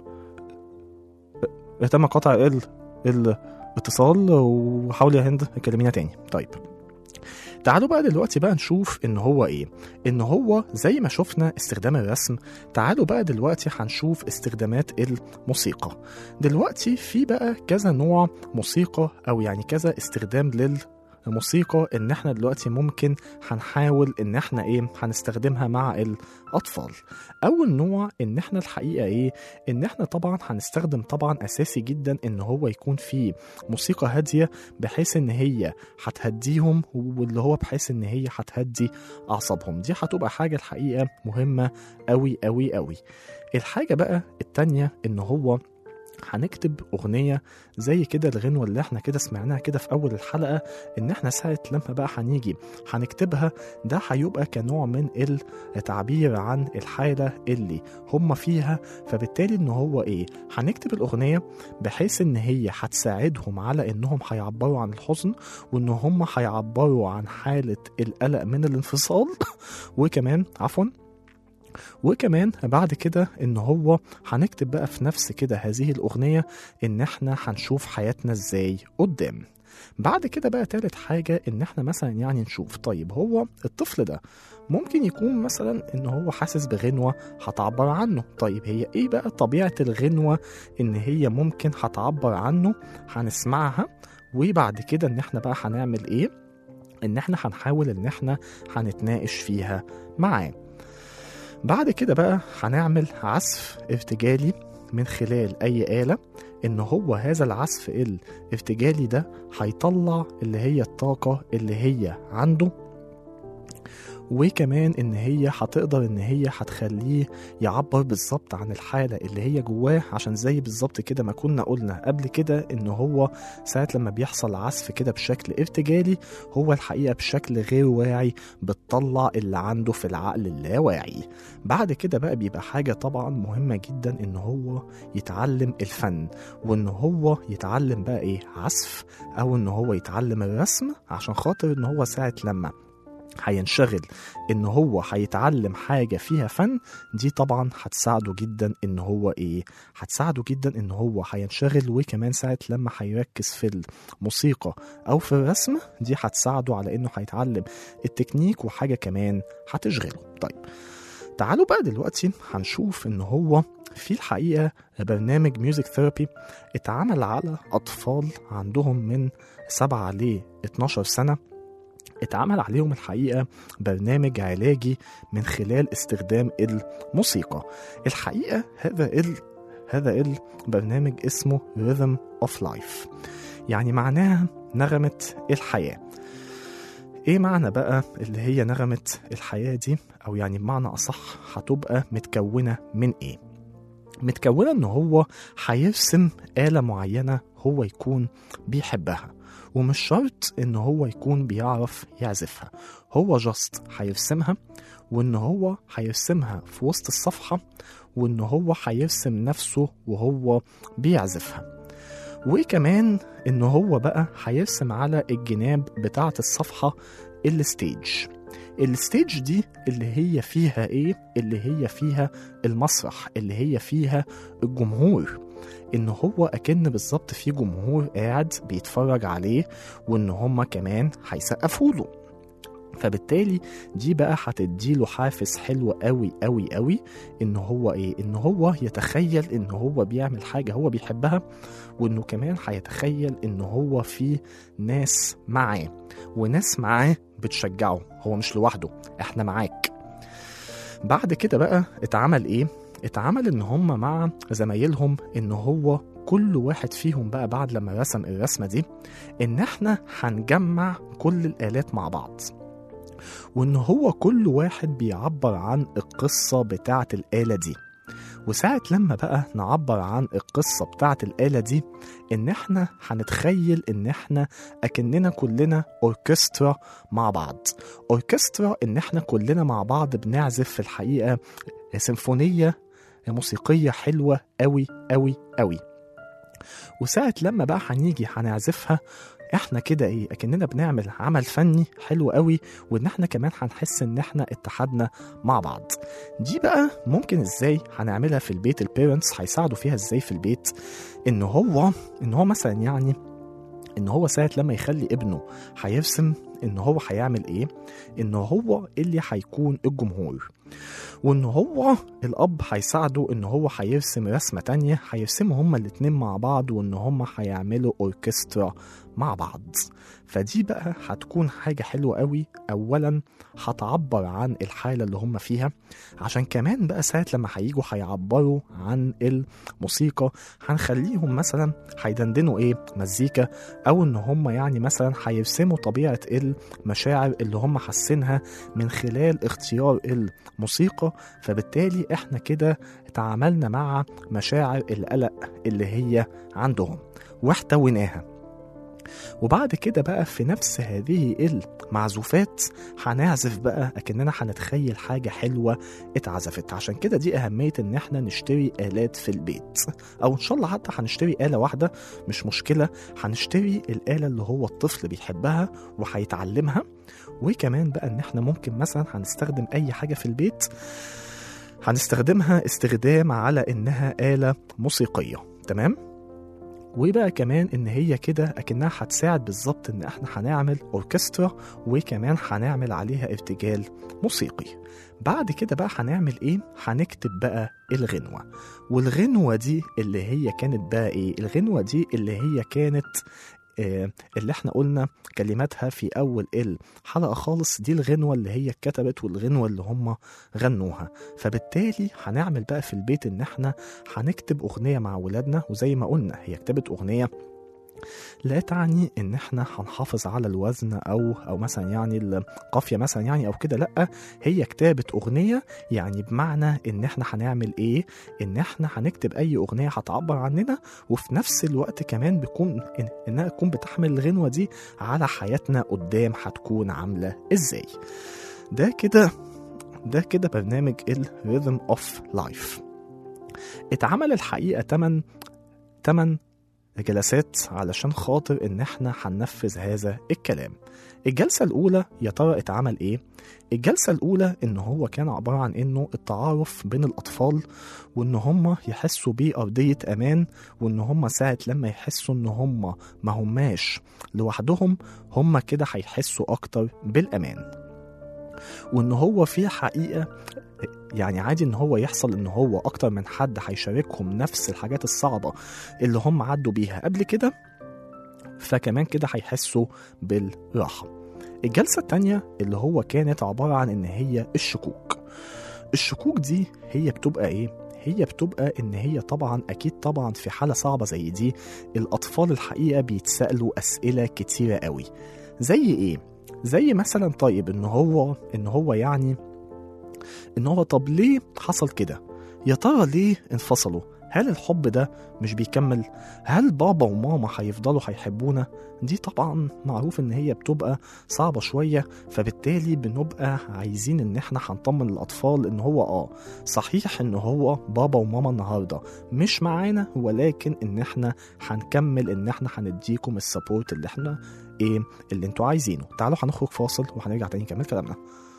تم قطع ال الاتصال. وحاولي يا هند تكلمينا تاني. طيب تعالوا بقى دلوقتي بقى نشوف ان هو ايه. ان هو زي ما شفنا استخدام الرسم، تعالوا بقى دلوقتي هنشوف استخدامات الموسيقى. دلوقتي في بقى كذا نوع موسيقى، او يعني كذا استخدام للموسيقى ان احنا دلوقتي ممكن هنحاول ان احنا ايه هنستخدمها مع الاطفال. اول نوع ان احنا الحقيقه ايه ان احنا طبعا هنستخدم طبعا اساسي جدا ان هو يكون فيه موسيقى هاديه، بحيث ان هي هتهديهم، واللي هو بحيث ان هي هتهدي اعصابهم. دي هتبقى حاجه الحقيقه مهمه قوي قوي قوي. الحاجه بقى التانية ان هو هنكتب أغنية زي كده الغنوة اللي احنا كده سمعناها كده في أول الحلقة، إن احنا ساعة لما بقى هنيجي هنكتبها، ده هيبقى كنوع من التعبير عن الحالة اللي هم فيها. فبالتالي إن هو إيه هنكتب الأغنية بحيث إن هي هتساعدهم على إنهم هيعبروا عن الحزن، وإن هم هيعبروا عن حالة القلق من الانفصال وكمان عفوا وكمان بعد كده ان هو هنكتب بقى في نفس كده هذه الأغنية ان احنا هنشوف حياتنا ازاي قدام. بعد كده بقى تالت حاجة ان احنا مثلا يعني نشوف طيب هو الطفل ده ممكن يكون مثلا ان هو حاسس بغنوة هتعبر عنه. طيب هي ايه بقى طبيعة الغنوة ان هي ممكن هتعبر عنه؟ هنسمعها، وبعد كده ان احنا بقى هنعمل ايه ان احنا هنحاول ان احنا هنتناقش فيها معاه. بعد كده بقى هنعمل عزف ارتجالي من خلال أي آلة، إن هو هذا العزف الارتجالي ده هيطلع اللي هي الطاقة اللي هي عنده، وكمان ان هي هتقدر ان هي هتخليه يعبر بالظبط عن الحالة اللي هي جواه. عشان زي بالظبط كده ما كنا قلنا قبل كده ان هو ساعة لما بيحصل عزف كده بشكل ارتجالي، هو الحقيقة بشكل غير واعي بتطلع اللي عنده في العقل اللاواعي. بعد كده بقى بيبقى حاجة طبعا مهمة جدا ان هو يتعلم الفن، وان هو يتعلم بقى ايه عزف، او ان هو يتعلم الرسم، عشان خاطر ان هو ساعة لما هينشغل ان هو هيتعلم حاجة فيها فن، دي طبعا هتساعده جدا ان هو ايه هتساعده جدا ان هو هينشغل. وكمان ساعة لما هيركز في الموسيقى او في الرسم، دي هتساعده على انه هيتعلم التكنيك، وحاجة كمان هتشغله. طيب تعالوا بقى دلوقتي هنشوف ان هو في الحقيقة برنامج ميوزك ثيرابي اتعمل على اطفال عندهم من سبعة ل اتناشر سنة. اتعمل عليهم الحقيقة برنامج علاجي من خلال استخدام الموسيقى. الحقيقة هذا ال... هذا البرنامج اسمه Rhythm of Life، يعني معناها نغمة الحياة. ايه معنى بقى اللي هي نغمة الحياة دي؟ او يعني بمعنى اصح هتبقى متكونة من ايه؟ متكونة ان هو هيرسم آلة معينة هو يكون بيحبها، ومش شرط ان هو يكون بيعرف يعزفها، هو جاست هيرسمها، وان هو هيرسمها في وسط الصفحة، وان هو هيرسم نفسه وهو بيعزفها. وكمان ان هو بقى هيرسم على الجناب بتاعة الصفحة الستيج. الستيج دي اللي هي فيها ايه؟ اللي هي فيها المسرح، اللي هي فيها الجمهور، ان هو اكن بالظبط في جمهور قاعد بيتفرج عليه، وان هما كمان هيسقفوا له. فبالتالي دي بقى هتديله حافز حلو قوي قوي قوي، ان هو ايه ان هو يتخيل ان هو بيعمل حاجة هو بيحبها، وانه كمان هيتخيل ان هو في ناس معاه، وناس معاه بتشجعه، هو مش لوحده، احنا معاك. بعد كده بقى اتعمل ايه اتعمل ان هم مع زمايلهم، ان هو كل واحد فيهم بقى بعد لما رسم الرسمة دي، ان احنا هنجمع كل الآلات مع بعض، وان هو كل واحد بيعبر عن القصة بتاعة الآلة دي. وساعة لما بقى نعبر عن القصة بتاعة الآلة دي، ان احنا هنتخيل ان احنا اكننا كلنا اوركسترا مع بعض. اوركسترا ان احنا كلنا مع بعض بنعزف في الحقيقة سيمفونية موسيقية حلوة قوي قوي قوي. وساعة لما بقى هنيجي هنعزفها، احنا كده ايه اكننا بنعمل عمل فني حلو قوي، وان احنا كمان هنحس ان احنا اتحدنا مع بعض. دي بقى ممكن ازاي هنعملها في البيت؟ البيرنتس هيساعدوا فيها ازاي في البيت؟ ان هو ان هو مثلا يعني ان هو ساعة لما يخلي ابنه هيرسم، إن هو هيعمل إيه؟ إن هو اللي هيكون الجمهور، وإن هو الأب هيساعده إن هو هيرسم رسمة تانية، هيرسموا هما الاتنين مع بعض، وإن هما هيعملوا أوركسترا مع بعض. فدي بقى هتكون حاجة حلوة قوي. أولا هتعبر عن الحالة اللي هما فيها، عشان كمان بقى ساعة لما هيجوا هيعبروا عن الموسيقى هنخليهم مثلا هيدندنوا ايه مزيكا، او ان هما يعني مثلا هيرسموا طبيعة المشاعر اللي هما حاسينها من خلال اختيار الموسيقى. فبالتالي احنا كده تعاملنا مع مشاعر القلق اللي هي عندهم واحتويناها. وبعد كده بقى في نفس هذه المعزوفات هنعزف بقى أكننا هنتخيل حاجة حلوة اتعزفت. عشان كده دي أهمية إن احنا نشتري آلات في البيت، أو إن شاء الله حتى هنشتري آلة واحدة مش مشكلة، هنشتري الآلة اللي هو الطفل بيحبها وهيتعلمها. وكمان بقى إن احنا ممكن مثلا هنستخدم أي حاجة في البيت هنستخدمها استخدام على إنها آلة موسيقية. تمام؟ وبقى كمان ان هي كده اكنها هتساعد بالظبط ان احنا هنعمل اوركسترا، وكمان هنعمل عليها ارتجال موسيقي. بعد كده بقى هنعمل ايه؟ هنكتب بقى الغنوة. والغنوة دي اللي هي كانت بقى ايه؟ الغنوة دي اللي هي كانت آه اللي احنا قلنا كلماتها في اول الحلقة خالص، دي الغنوة اللي هي اتكتبت والغنوة اللي هم غنوها. فبالتالي هنعمل بقى في البيت ان احنا هنكتب اغنية مع ولادنا، وزي ما قلنا هي كتبت اغنية لا تعني ان احنا هنحافظ على الوزن او او مثلا يعني القافيه مثلا يعني او كده، لا، هي كتابه اغنيه يعني بمعنى ان احنا هنعمل ايه؟ ان احنا هنكتب اي اغنيه هتعبر عننا، وفي نفس الوقت كمان بيكون إن انها تكون بتحمل الغنوه دي على حياتنا قدام هتكون عامله ازاي. ده كده ده كده برنامج الريذم اوف لايف. اتعمل الحقيقه تمن تمن جلسات علشان خاطر ان احنا هننفذ هذا الكلام. الجلسة الاولى يا ترى اتعمل ايه؟ الجلسة الاولى ان هو كان عبارة عن انه التعارف بين الاطفال، وان هم يحسوا بأرضية امان، وان هم ساعة لما يحسوا ان هم ما هماش لوحدهم هم كده هيحسوا اكتر بالامان، وان هو في حقيقة يعني عادي ان هو يحصل ان هو اكتر من حد هيشاركهم نفس الحاجات الصعبة اللي هم عدوا بيها قبل كده، فكمان كده هيحسوا بالراحة. الجلسة التانية اللي هو كانت عبارة عن ان هي الشكوك. الشكوك دي هي بتبقى ايه؟ هي بتبقى ان هي طبعا اكيد طبعا في حالة صعبة زي دي الاطفال الحقيقة بيتسألوا اسئلة كتيرة قوي. زي ايه؟ زي مثلا طيب ان هو ان هو يعني ان هو طب ليه حصل كده؟ يا ترى ليه انفصلوا؟ هل الحب ده مش بيكمل؟ هل بابا وماما هيفضلوا هيحبونا؟ دي طبعا معروف ان هي بتبقى صعبة شوية، فبالتالي بنبقى عايزين ان احنا هنطمن الاطفال ان هو اه صحيح ان هو بابا وماما النهاردة مش معانا، ولكن ان احنا هنكمل ان احنا هنديكم السبورت اللي احنا ايه اللي انتوا عايزينه. تعالوا هنخرج فاصل وهنرجع تاني نكمل كلامنا.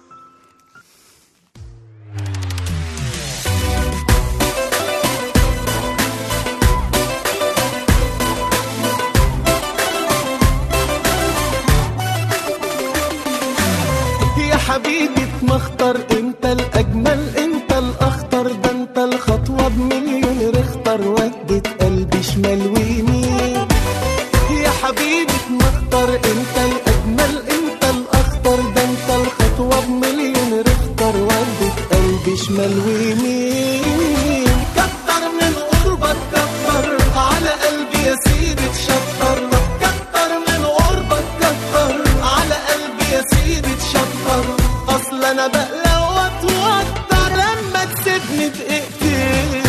حبيبي مختار انت الاجمل انت الاخطر، ده انت الخطوه بمليون رختر ودت قلبي شمال ويمين. يا حبيبي مختار انت الاجمل انت الاخطر، ده انت الخطوه بمليون رختر ودت قلبي شمال ويمين. كتر من قربك كتر على قلبي يا سيدي تشطر، كتر من قربك كتر على قلبي يا سيدي تشطر. اصل انا بقلق واتوتر لما تسيبني دقيقتين.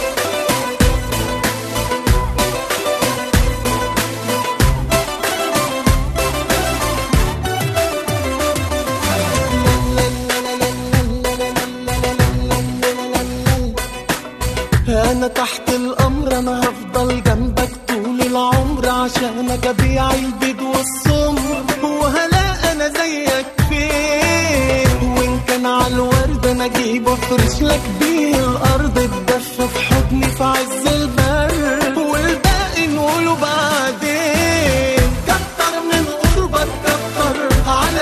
انا تحت الامر انا هفضل جنبك طول العمر، عشانك ابيع البيض والسمر وهلا انا زيك فين. وان كان عالورد انا اجيب وافرش لك بيه الارض، اتدفى في حضني في عز البر والباقي نقوله بعدين. كتر من قربك كتر على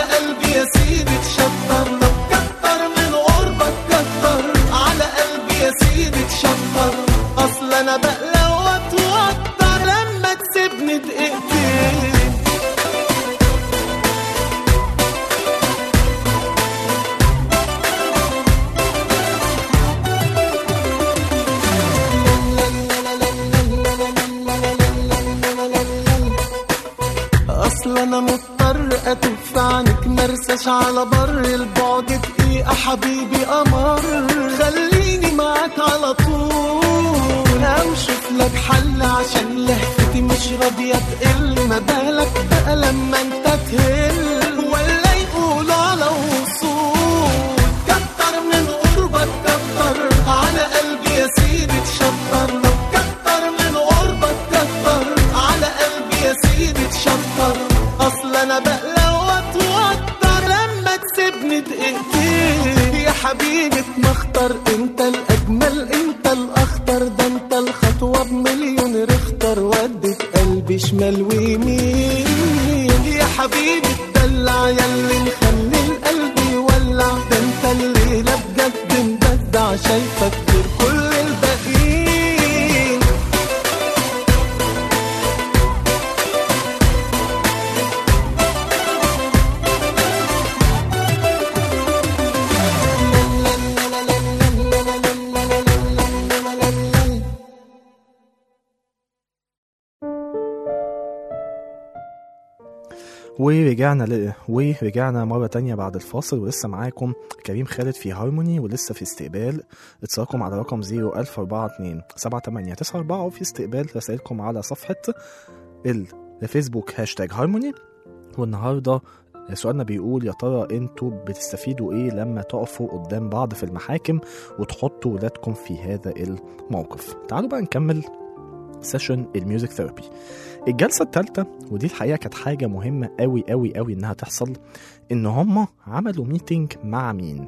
اصل انا مضطر اتوف عنك مرساش على بر البعد دقيقة حبيبي قمر خليني معاك على طول امشف لك حل عشان لهفتي مش راضية تقل ما بالك بقى لما انت تهل ولا يقولوا على وصول كتر من قربك كتر على قلبي يا سيدي تشطر لو كتر من قربك كتر على قلبي يا سيدي تشطر اصل انا بقلق واتوتر لما تسيبني دقيقتين يا حبيبي اتمخطر انت الاجمل انت الاخطر ده انت الخطوه بمليون رختر وديت قلبي شمال ويمين يا حبيبي اتدلع ياللي مخلي القلب يولع ده انت الليله بجد مبدع شايفك غير كل الباقيين ورجعنا ل... ورجعنا مرة تانية بعد الفاصل ولسه معاكم كريم خالد في هارموني ولسه في استقبال اتصالكم على رقم صفر ألف أربعة اتنين سبعة تمانية تسعة أربعة وفي استقبال رسائلكم على صفحة الفيسبوك هاشتاج هارموني. والنهاردة سؤالنا بيقول يا ترى انتوا بتستفيدوا ايه لما تقفوا قدام بعض في المحاكم وتحطوا ولادكم في هذا الموقف؟ تعالوا بقى نكمل سيشن الميوزك ثيرابي. الجلسة الثالثة ودي الحقيقة كانت حاجة مهمة قوي قوي قوي انها تحصل، ان هم عملوا ميتينج مع مين؟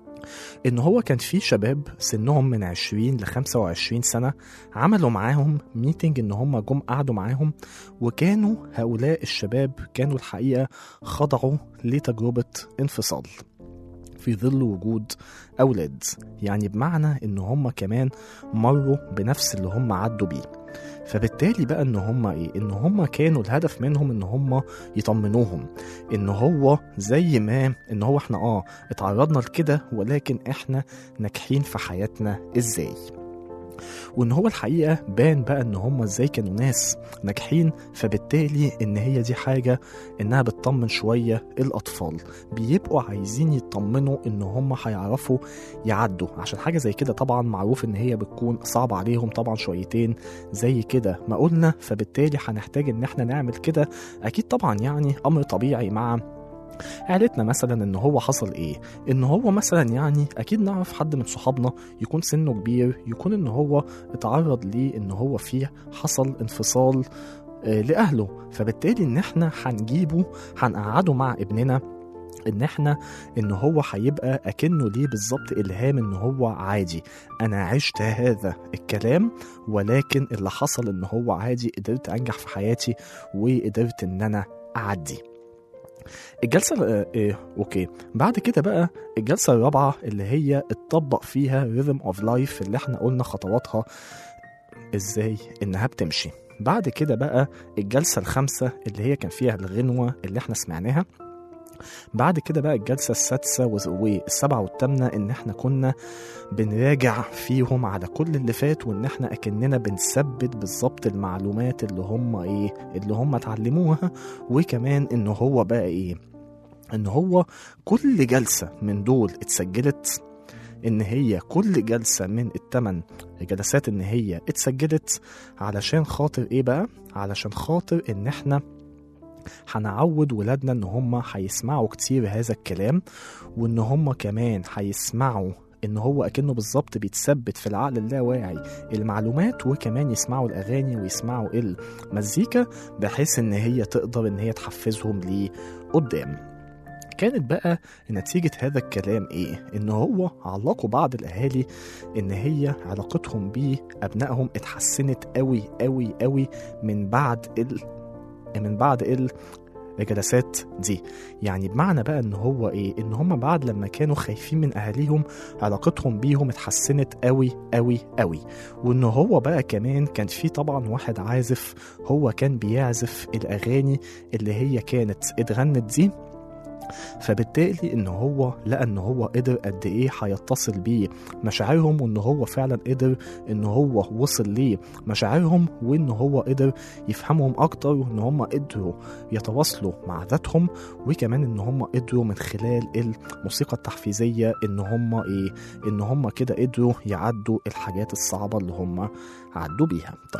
ان هو كان في شباب سنهم من عشرين لخمسة وعشرين سنة عملوا معاهم ميتينج، ان هم جم قعدوا معاهم وكانوا هؤلاء الشباب كانوا الحقيقة خضعوا لتجربة انفصال في ظل وجود أولاد، يعني بمعنى ان هم كمان مروا بنفس اللي هم عدوا بيه. فبالتالي بقى ان هم ايه ان هم كانوا الهدف منهم ان هم يطمنوهم ان هو زي ما ان هو احنا اه اتعرضنا لكده ولكن احنا ناجحين في حياتنا ازاي. وان هو الحقيقة بان بقى ان هم ازاي كانوا ناس ناجحين، فبالتالي ان هي دي حاجة انها بتطمن شوية الاطفال، بيبقوا عايزين يطمنوا ان هم هيعرفوا يعدوا، عشان حاجة زي كده طبعا معروف ان هي بتكون صعبة عليهم طبعا شويتين زي كده ما قلنا. فبالتالي هنحتاج ان احنا نعمل كده اكيد طبعا، يعني امر طبيعي مع عائلتنا. مثلا ان هو حصل ايه ان هو مثلا يعني اكيد نعرف حد من صحابنا يكون سنه كبير، يكون ان هو اتعرض ليه ان هو فيه حصل انفصال آه لاهله، فبالتالي ان احنا هنجيبه هنقعده مع ابننا ان احنا ان هو هيبقى اكنه ليه بالظبط الهام ان هو عادي، انا عشت هذا الكلام ولكن اللي حصل ان هو عادي، قدرت انجح في حياتي وقدرت ان انا اعدي. الجلسة اه اه اوكي بعد كده بقى الجلسة الرابعة اللي هي اتطبق فيها rhythm of life اللي احنا قلنا خطواتها ازاي انها بتمشي. بعد كده بقى الجلسة الخامسة اللي هي كان فيها الغنوة اللي احنا سمعناها. بعد كده بقى الجلسة السادسة والسبعة والثامنة ان احنا كنا بنراجع فيهم على كل اللي فات، وان احنا اكننا بنثبت بالظبط المعلومات اللي هم ايه اللي هم اتعلموها، وكمان ان هو بقى ايه ان هو كل جلسة من دول اتسجلت، ان هي كل جلسة من الثمان جلسات ان هي اتسجلت علشان خاطر ايه بقى علشان خاطر ان احنا هنعود ولادنا ان هم هيسمعوا كتير هذا الكلام، وان هم كمان هيسمعوا ان هو اكنه بالظبط بيتثبت في العقل اللاواعي المعلومات، وكمان يسمعوا الاغاني ويسمعوا المزيكا بحيث ان هي تقدر ان هي تحفزهم لقدام. كانت بقى نتيجة هذا الكلام ايه ان هو علقوا بعض الاهالي ان هي علاقتهم بابنائهم اتحسنت قوي قوي قوي من بعد ال من بعد الجلسات دي. يعني بمعنى بقى ان هو ايه ان هم بعد لما كانوا خايفين من اهاليهم علاقتهم بيهم اتحسنت قوي قوي قوي. وان هو بقى كمان كان في طبعا واحد عازف هو كان بيعزف الاغاني اللي هي كانت اتغنت دي فبالتالي ان هو لقى ان هو قدر قد ايه هيتصل بيه مشاعرهم، وان هو فعلا قدر ان هو وصل ليه مشاعرهم، وان هو قدر يفهمهم اكتر، وان هم قدروا يتواصلوا مع ذاتهم، وكمان ان هم قدروا من خلال الموسيقى التحفيزية ان هم ايه ان هم كده قدروا يعدوا الحاجات الصعبة اللي هم عدوا بيها. طيب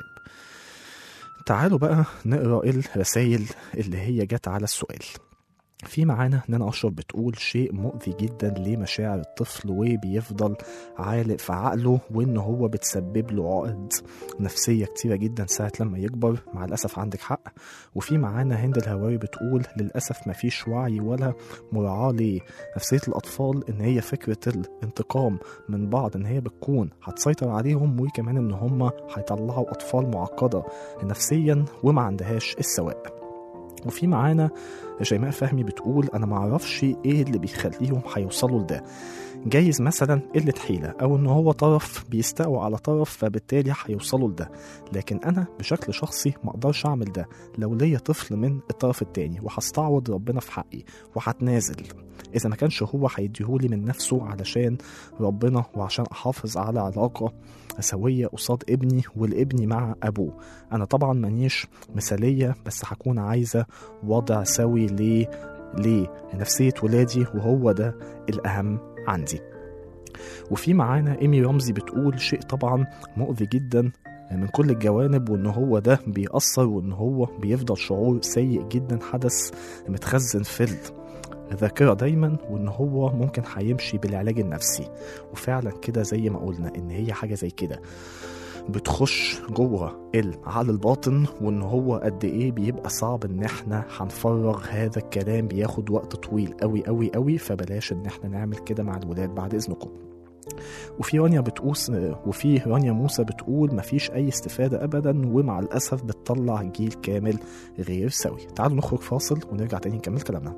تعالوا بقى نقرأ الرسائل اللي هي جت على السؤال. في معانا نانا أشرف بتقول شيء مؤذي جدا لمشاعر الطفل وبيفضل عالق في عقله، وإن هو بتسبب له عقد نفسية كتيرة جدا ساعة لما يكبر. مع الأسف عندك حق. وفي معانا هند الهواري بتقول للأسف مفيش وعي ولا مراعاة لنفسية الأطفال، إن هي فكرة الانتقام من بعض إن هي بتكون هتسيطر عليهم، وكمان إن هم هيطلعوا أطفال معقدة نفسيا وما عندهاش السواء. وفي معانا شيماء فهمي بتقول أنا معرفش إيه اللي بيخليهم هيوصلوا لده، جايز مثلا قلة حيلة، أو إن هو طرف بيستقوى على طرف فبالتالي هيوصلوا لده، لكن أنا بشكل شخصي ما أقدرش أعمل ده لو ليا طفل من الطرف التاني، وهستعوض ربنا في حقي وهتنازل إذا ما كانش هو هيديهولي من نفسه علشان ربنا، وعشان أحافظ على علاقة سوية قصاد ابني والابني مع أبوه. أنا طبعا مانيش مثالية، بس هكون عايزة وضع سوي ليه لنفسية ولادي، وهو ده الأهم عندي. وفي معانا إيمي رمزي بتقول شيء طبعا مؤذي جدا من كل الجوانب، وإن هو ده بيأثر، وإن هو بيفضل شعور سيء جدا حدث متخزن في الذاكرة دايما، وإن هو ممكن هيمشي بالعلاج النفسي. وفعلا كده زي ما قلنا إن هي حاجة زي كده بتخش جوه العقل الباطن، وإن هو قد إيه بيبقى صعب إن إحنا هنفرغ هذا الكلام، بياخد وقت طويل قوي قوي قوي، فبلاش إن إحنا نعمل كده مع الولاد بعد إذنكم. وفي رانيا بتقوس وفي رانيا موسى بتقول مفيش أي استفادة أبدا، ومع الأسف بتطلع جيل كامل غير سوي. تعالوا نخرج فاصل ونرجع تاني نكمل كلامنا.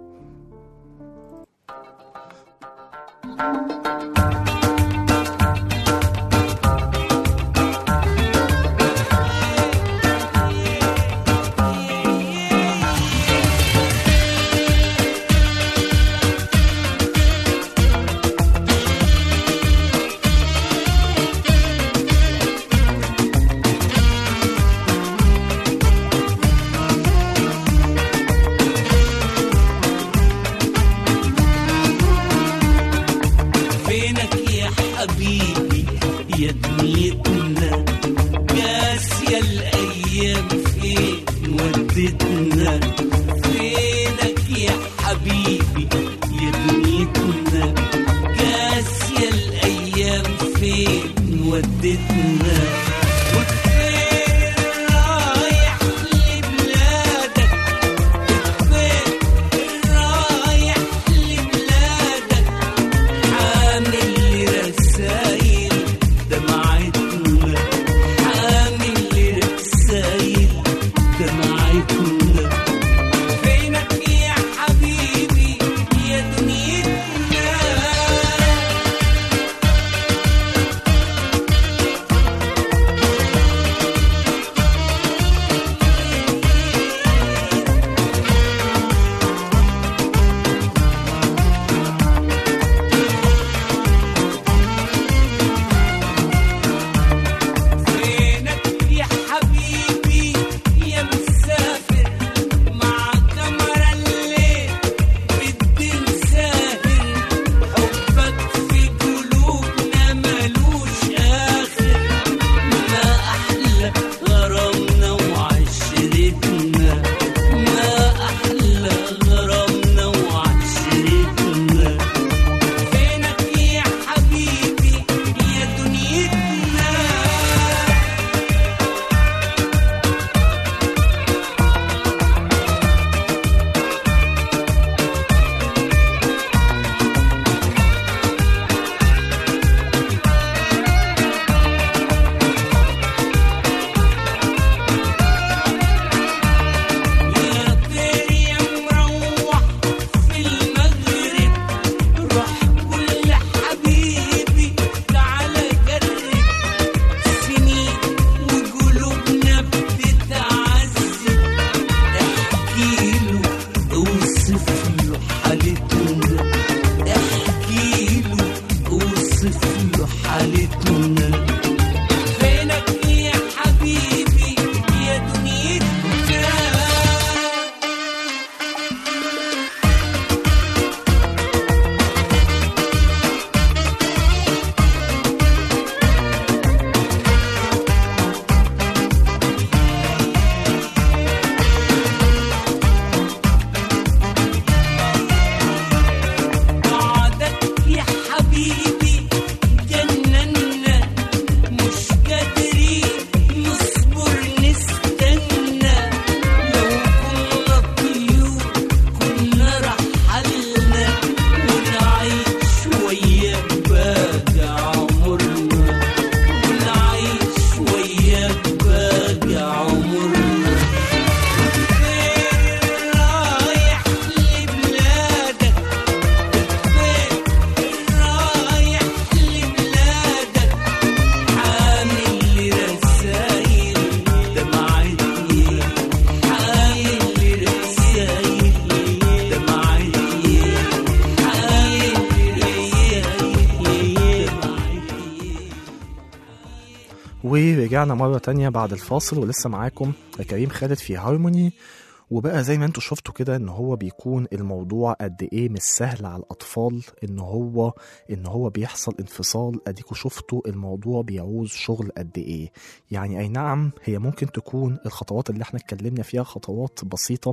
ورجعنا مرة تانية بعد الفاصل، ولسه معاكم كريم خالد في هارموني. وبقى زي ما انتوا شفتوا كده ان هو بيكون الموضوع قد ايه مش سهل على الاطفال، ان هو ان هو بيحصل انفصال. اديكوا شفتوا الموضوع بيعوز شغل قد ايه. يعني اي نعم هي ممكن تكون الخطوات اللي احنا اتكلمنا فيها خطوات بسيطة،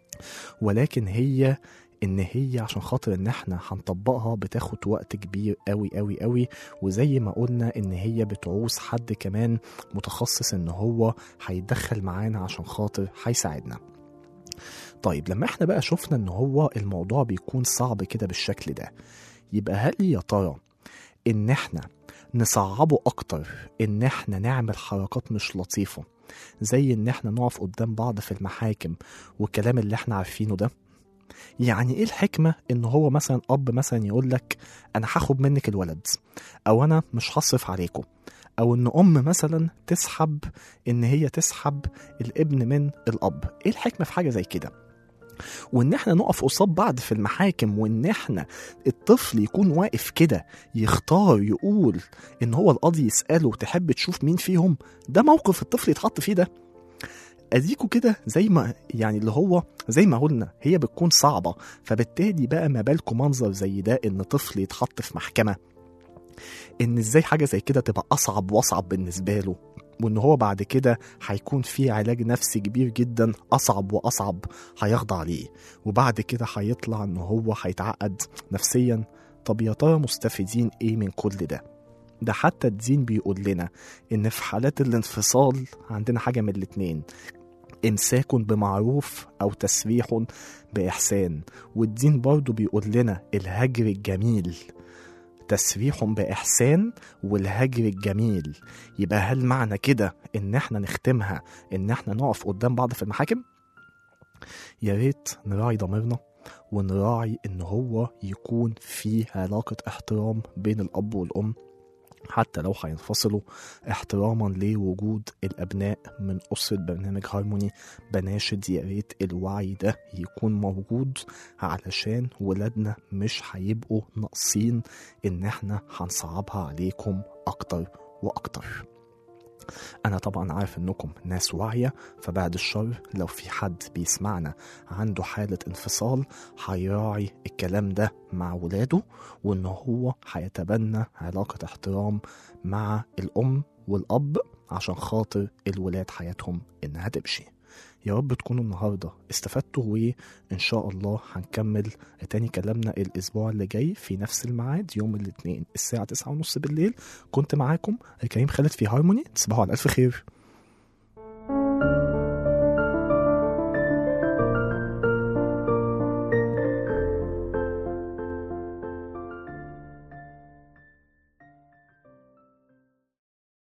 ولكن هي ان هي عشان خاطر ان احنا هنطبقها بتاخد وقت كبير قوي قوي قوي. وزي ما قلنا ان هي بتعوز حد كمان متخصص ان هو هيتدخل معانا عشان خاطر هيساعدنا. طيب لما احنا بقى شفنا ان هو الموضوع بيكون صعب كده بالشكل ده، يبقى هل يا ترى ان احنا نصعبه اكتر، ان احنا نعمل حركات مش لطيفة زي ان احنا نقف قدام بعض في المحاكم والكلام اللي احنا عارفينه ده؟ يعني ايه الحكمة ان هو مثلا اب مثلا يقول لك انا هاخد منك الولد، او انا مش هصرف عليكم، او ان ام مثلا تسحب ان هي تسحب الابن من الاب؟ ايه الحكمة في حاجة زي كده؟ وان احنا نقف قصاد بعض في المحاكم، وان احنا الطفل يكون واقف كده يختار يقول ان هو القاضي يسأله تحب تشوف مين فيهم؟ ده موقف الطفل يتحط فيه ده. اديكوا كده زي ما يعني اللي هو زي ما قلنا هي بتكون صعبة، فبالتالي بقى ما بالكم منظر زي ده ان طفل يتحط في محكمة، ان ازاي حاجة زي كده تبقى اصعب واصعب بالنسبة له، وان هو بعد كده هيكون في علاج نفسي كبير جدا اصعب واصعب هيخضع ليه، وبعد كده هيطلع ان هو هيتعقد نفسيا. طب يا ترى مستفيدين ايه من كل ده؟ ده حتى الدين بيقول لنا ان في حالات الانفصال عندنا حاجة من الاتنين، امساك بمعروف او تسريح باحسان. والدين برضو بيقول لنا الهجر الجميل، تسريح بإحسان والهجر الجميل. يبقى هل معنى كده ان احنا نختمها ان احنا نقف قدام بعض في المحاكم؟ يا ريت نراعي ضميرنا ونراعي ان هو يكون في علاقة احترام بين الاب والام حتى لو هينفصلوا، احتراما لوجود الابناء من اسرة برنامج هارموني. بناشد يا ريت الوعي ده يكون موجود علشان ولادنا مش هيبقوا ناقصين ان احنا هنصعبها عليكم اكتر واكتر. انا طبعا عارف انكم ناس واعية، فبعد الشر لو في حد بيسمعنا عنده حالة انفصال هيراعي الكلام ده مع ولاده، وان هو هيتبنى علاقة احترام مع الام والاب عشان خاطر الولاد حياتهم انها تمشي. يا رب تكونوا النهاردة استفدتوا، وإن شاء الله هنكمل تاني كلامنا الأسبوع اللي جاي في نفس الميعاد يوم الاثنين الساعة تسعة ونص بالليل. كنت معاكم كريم خالد في هارموني. تصبحوا على ألف خير.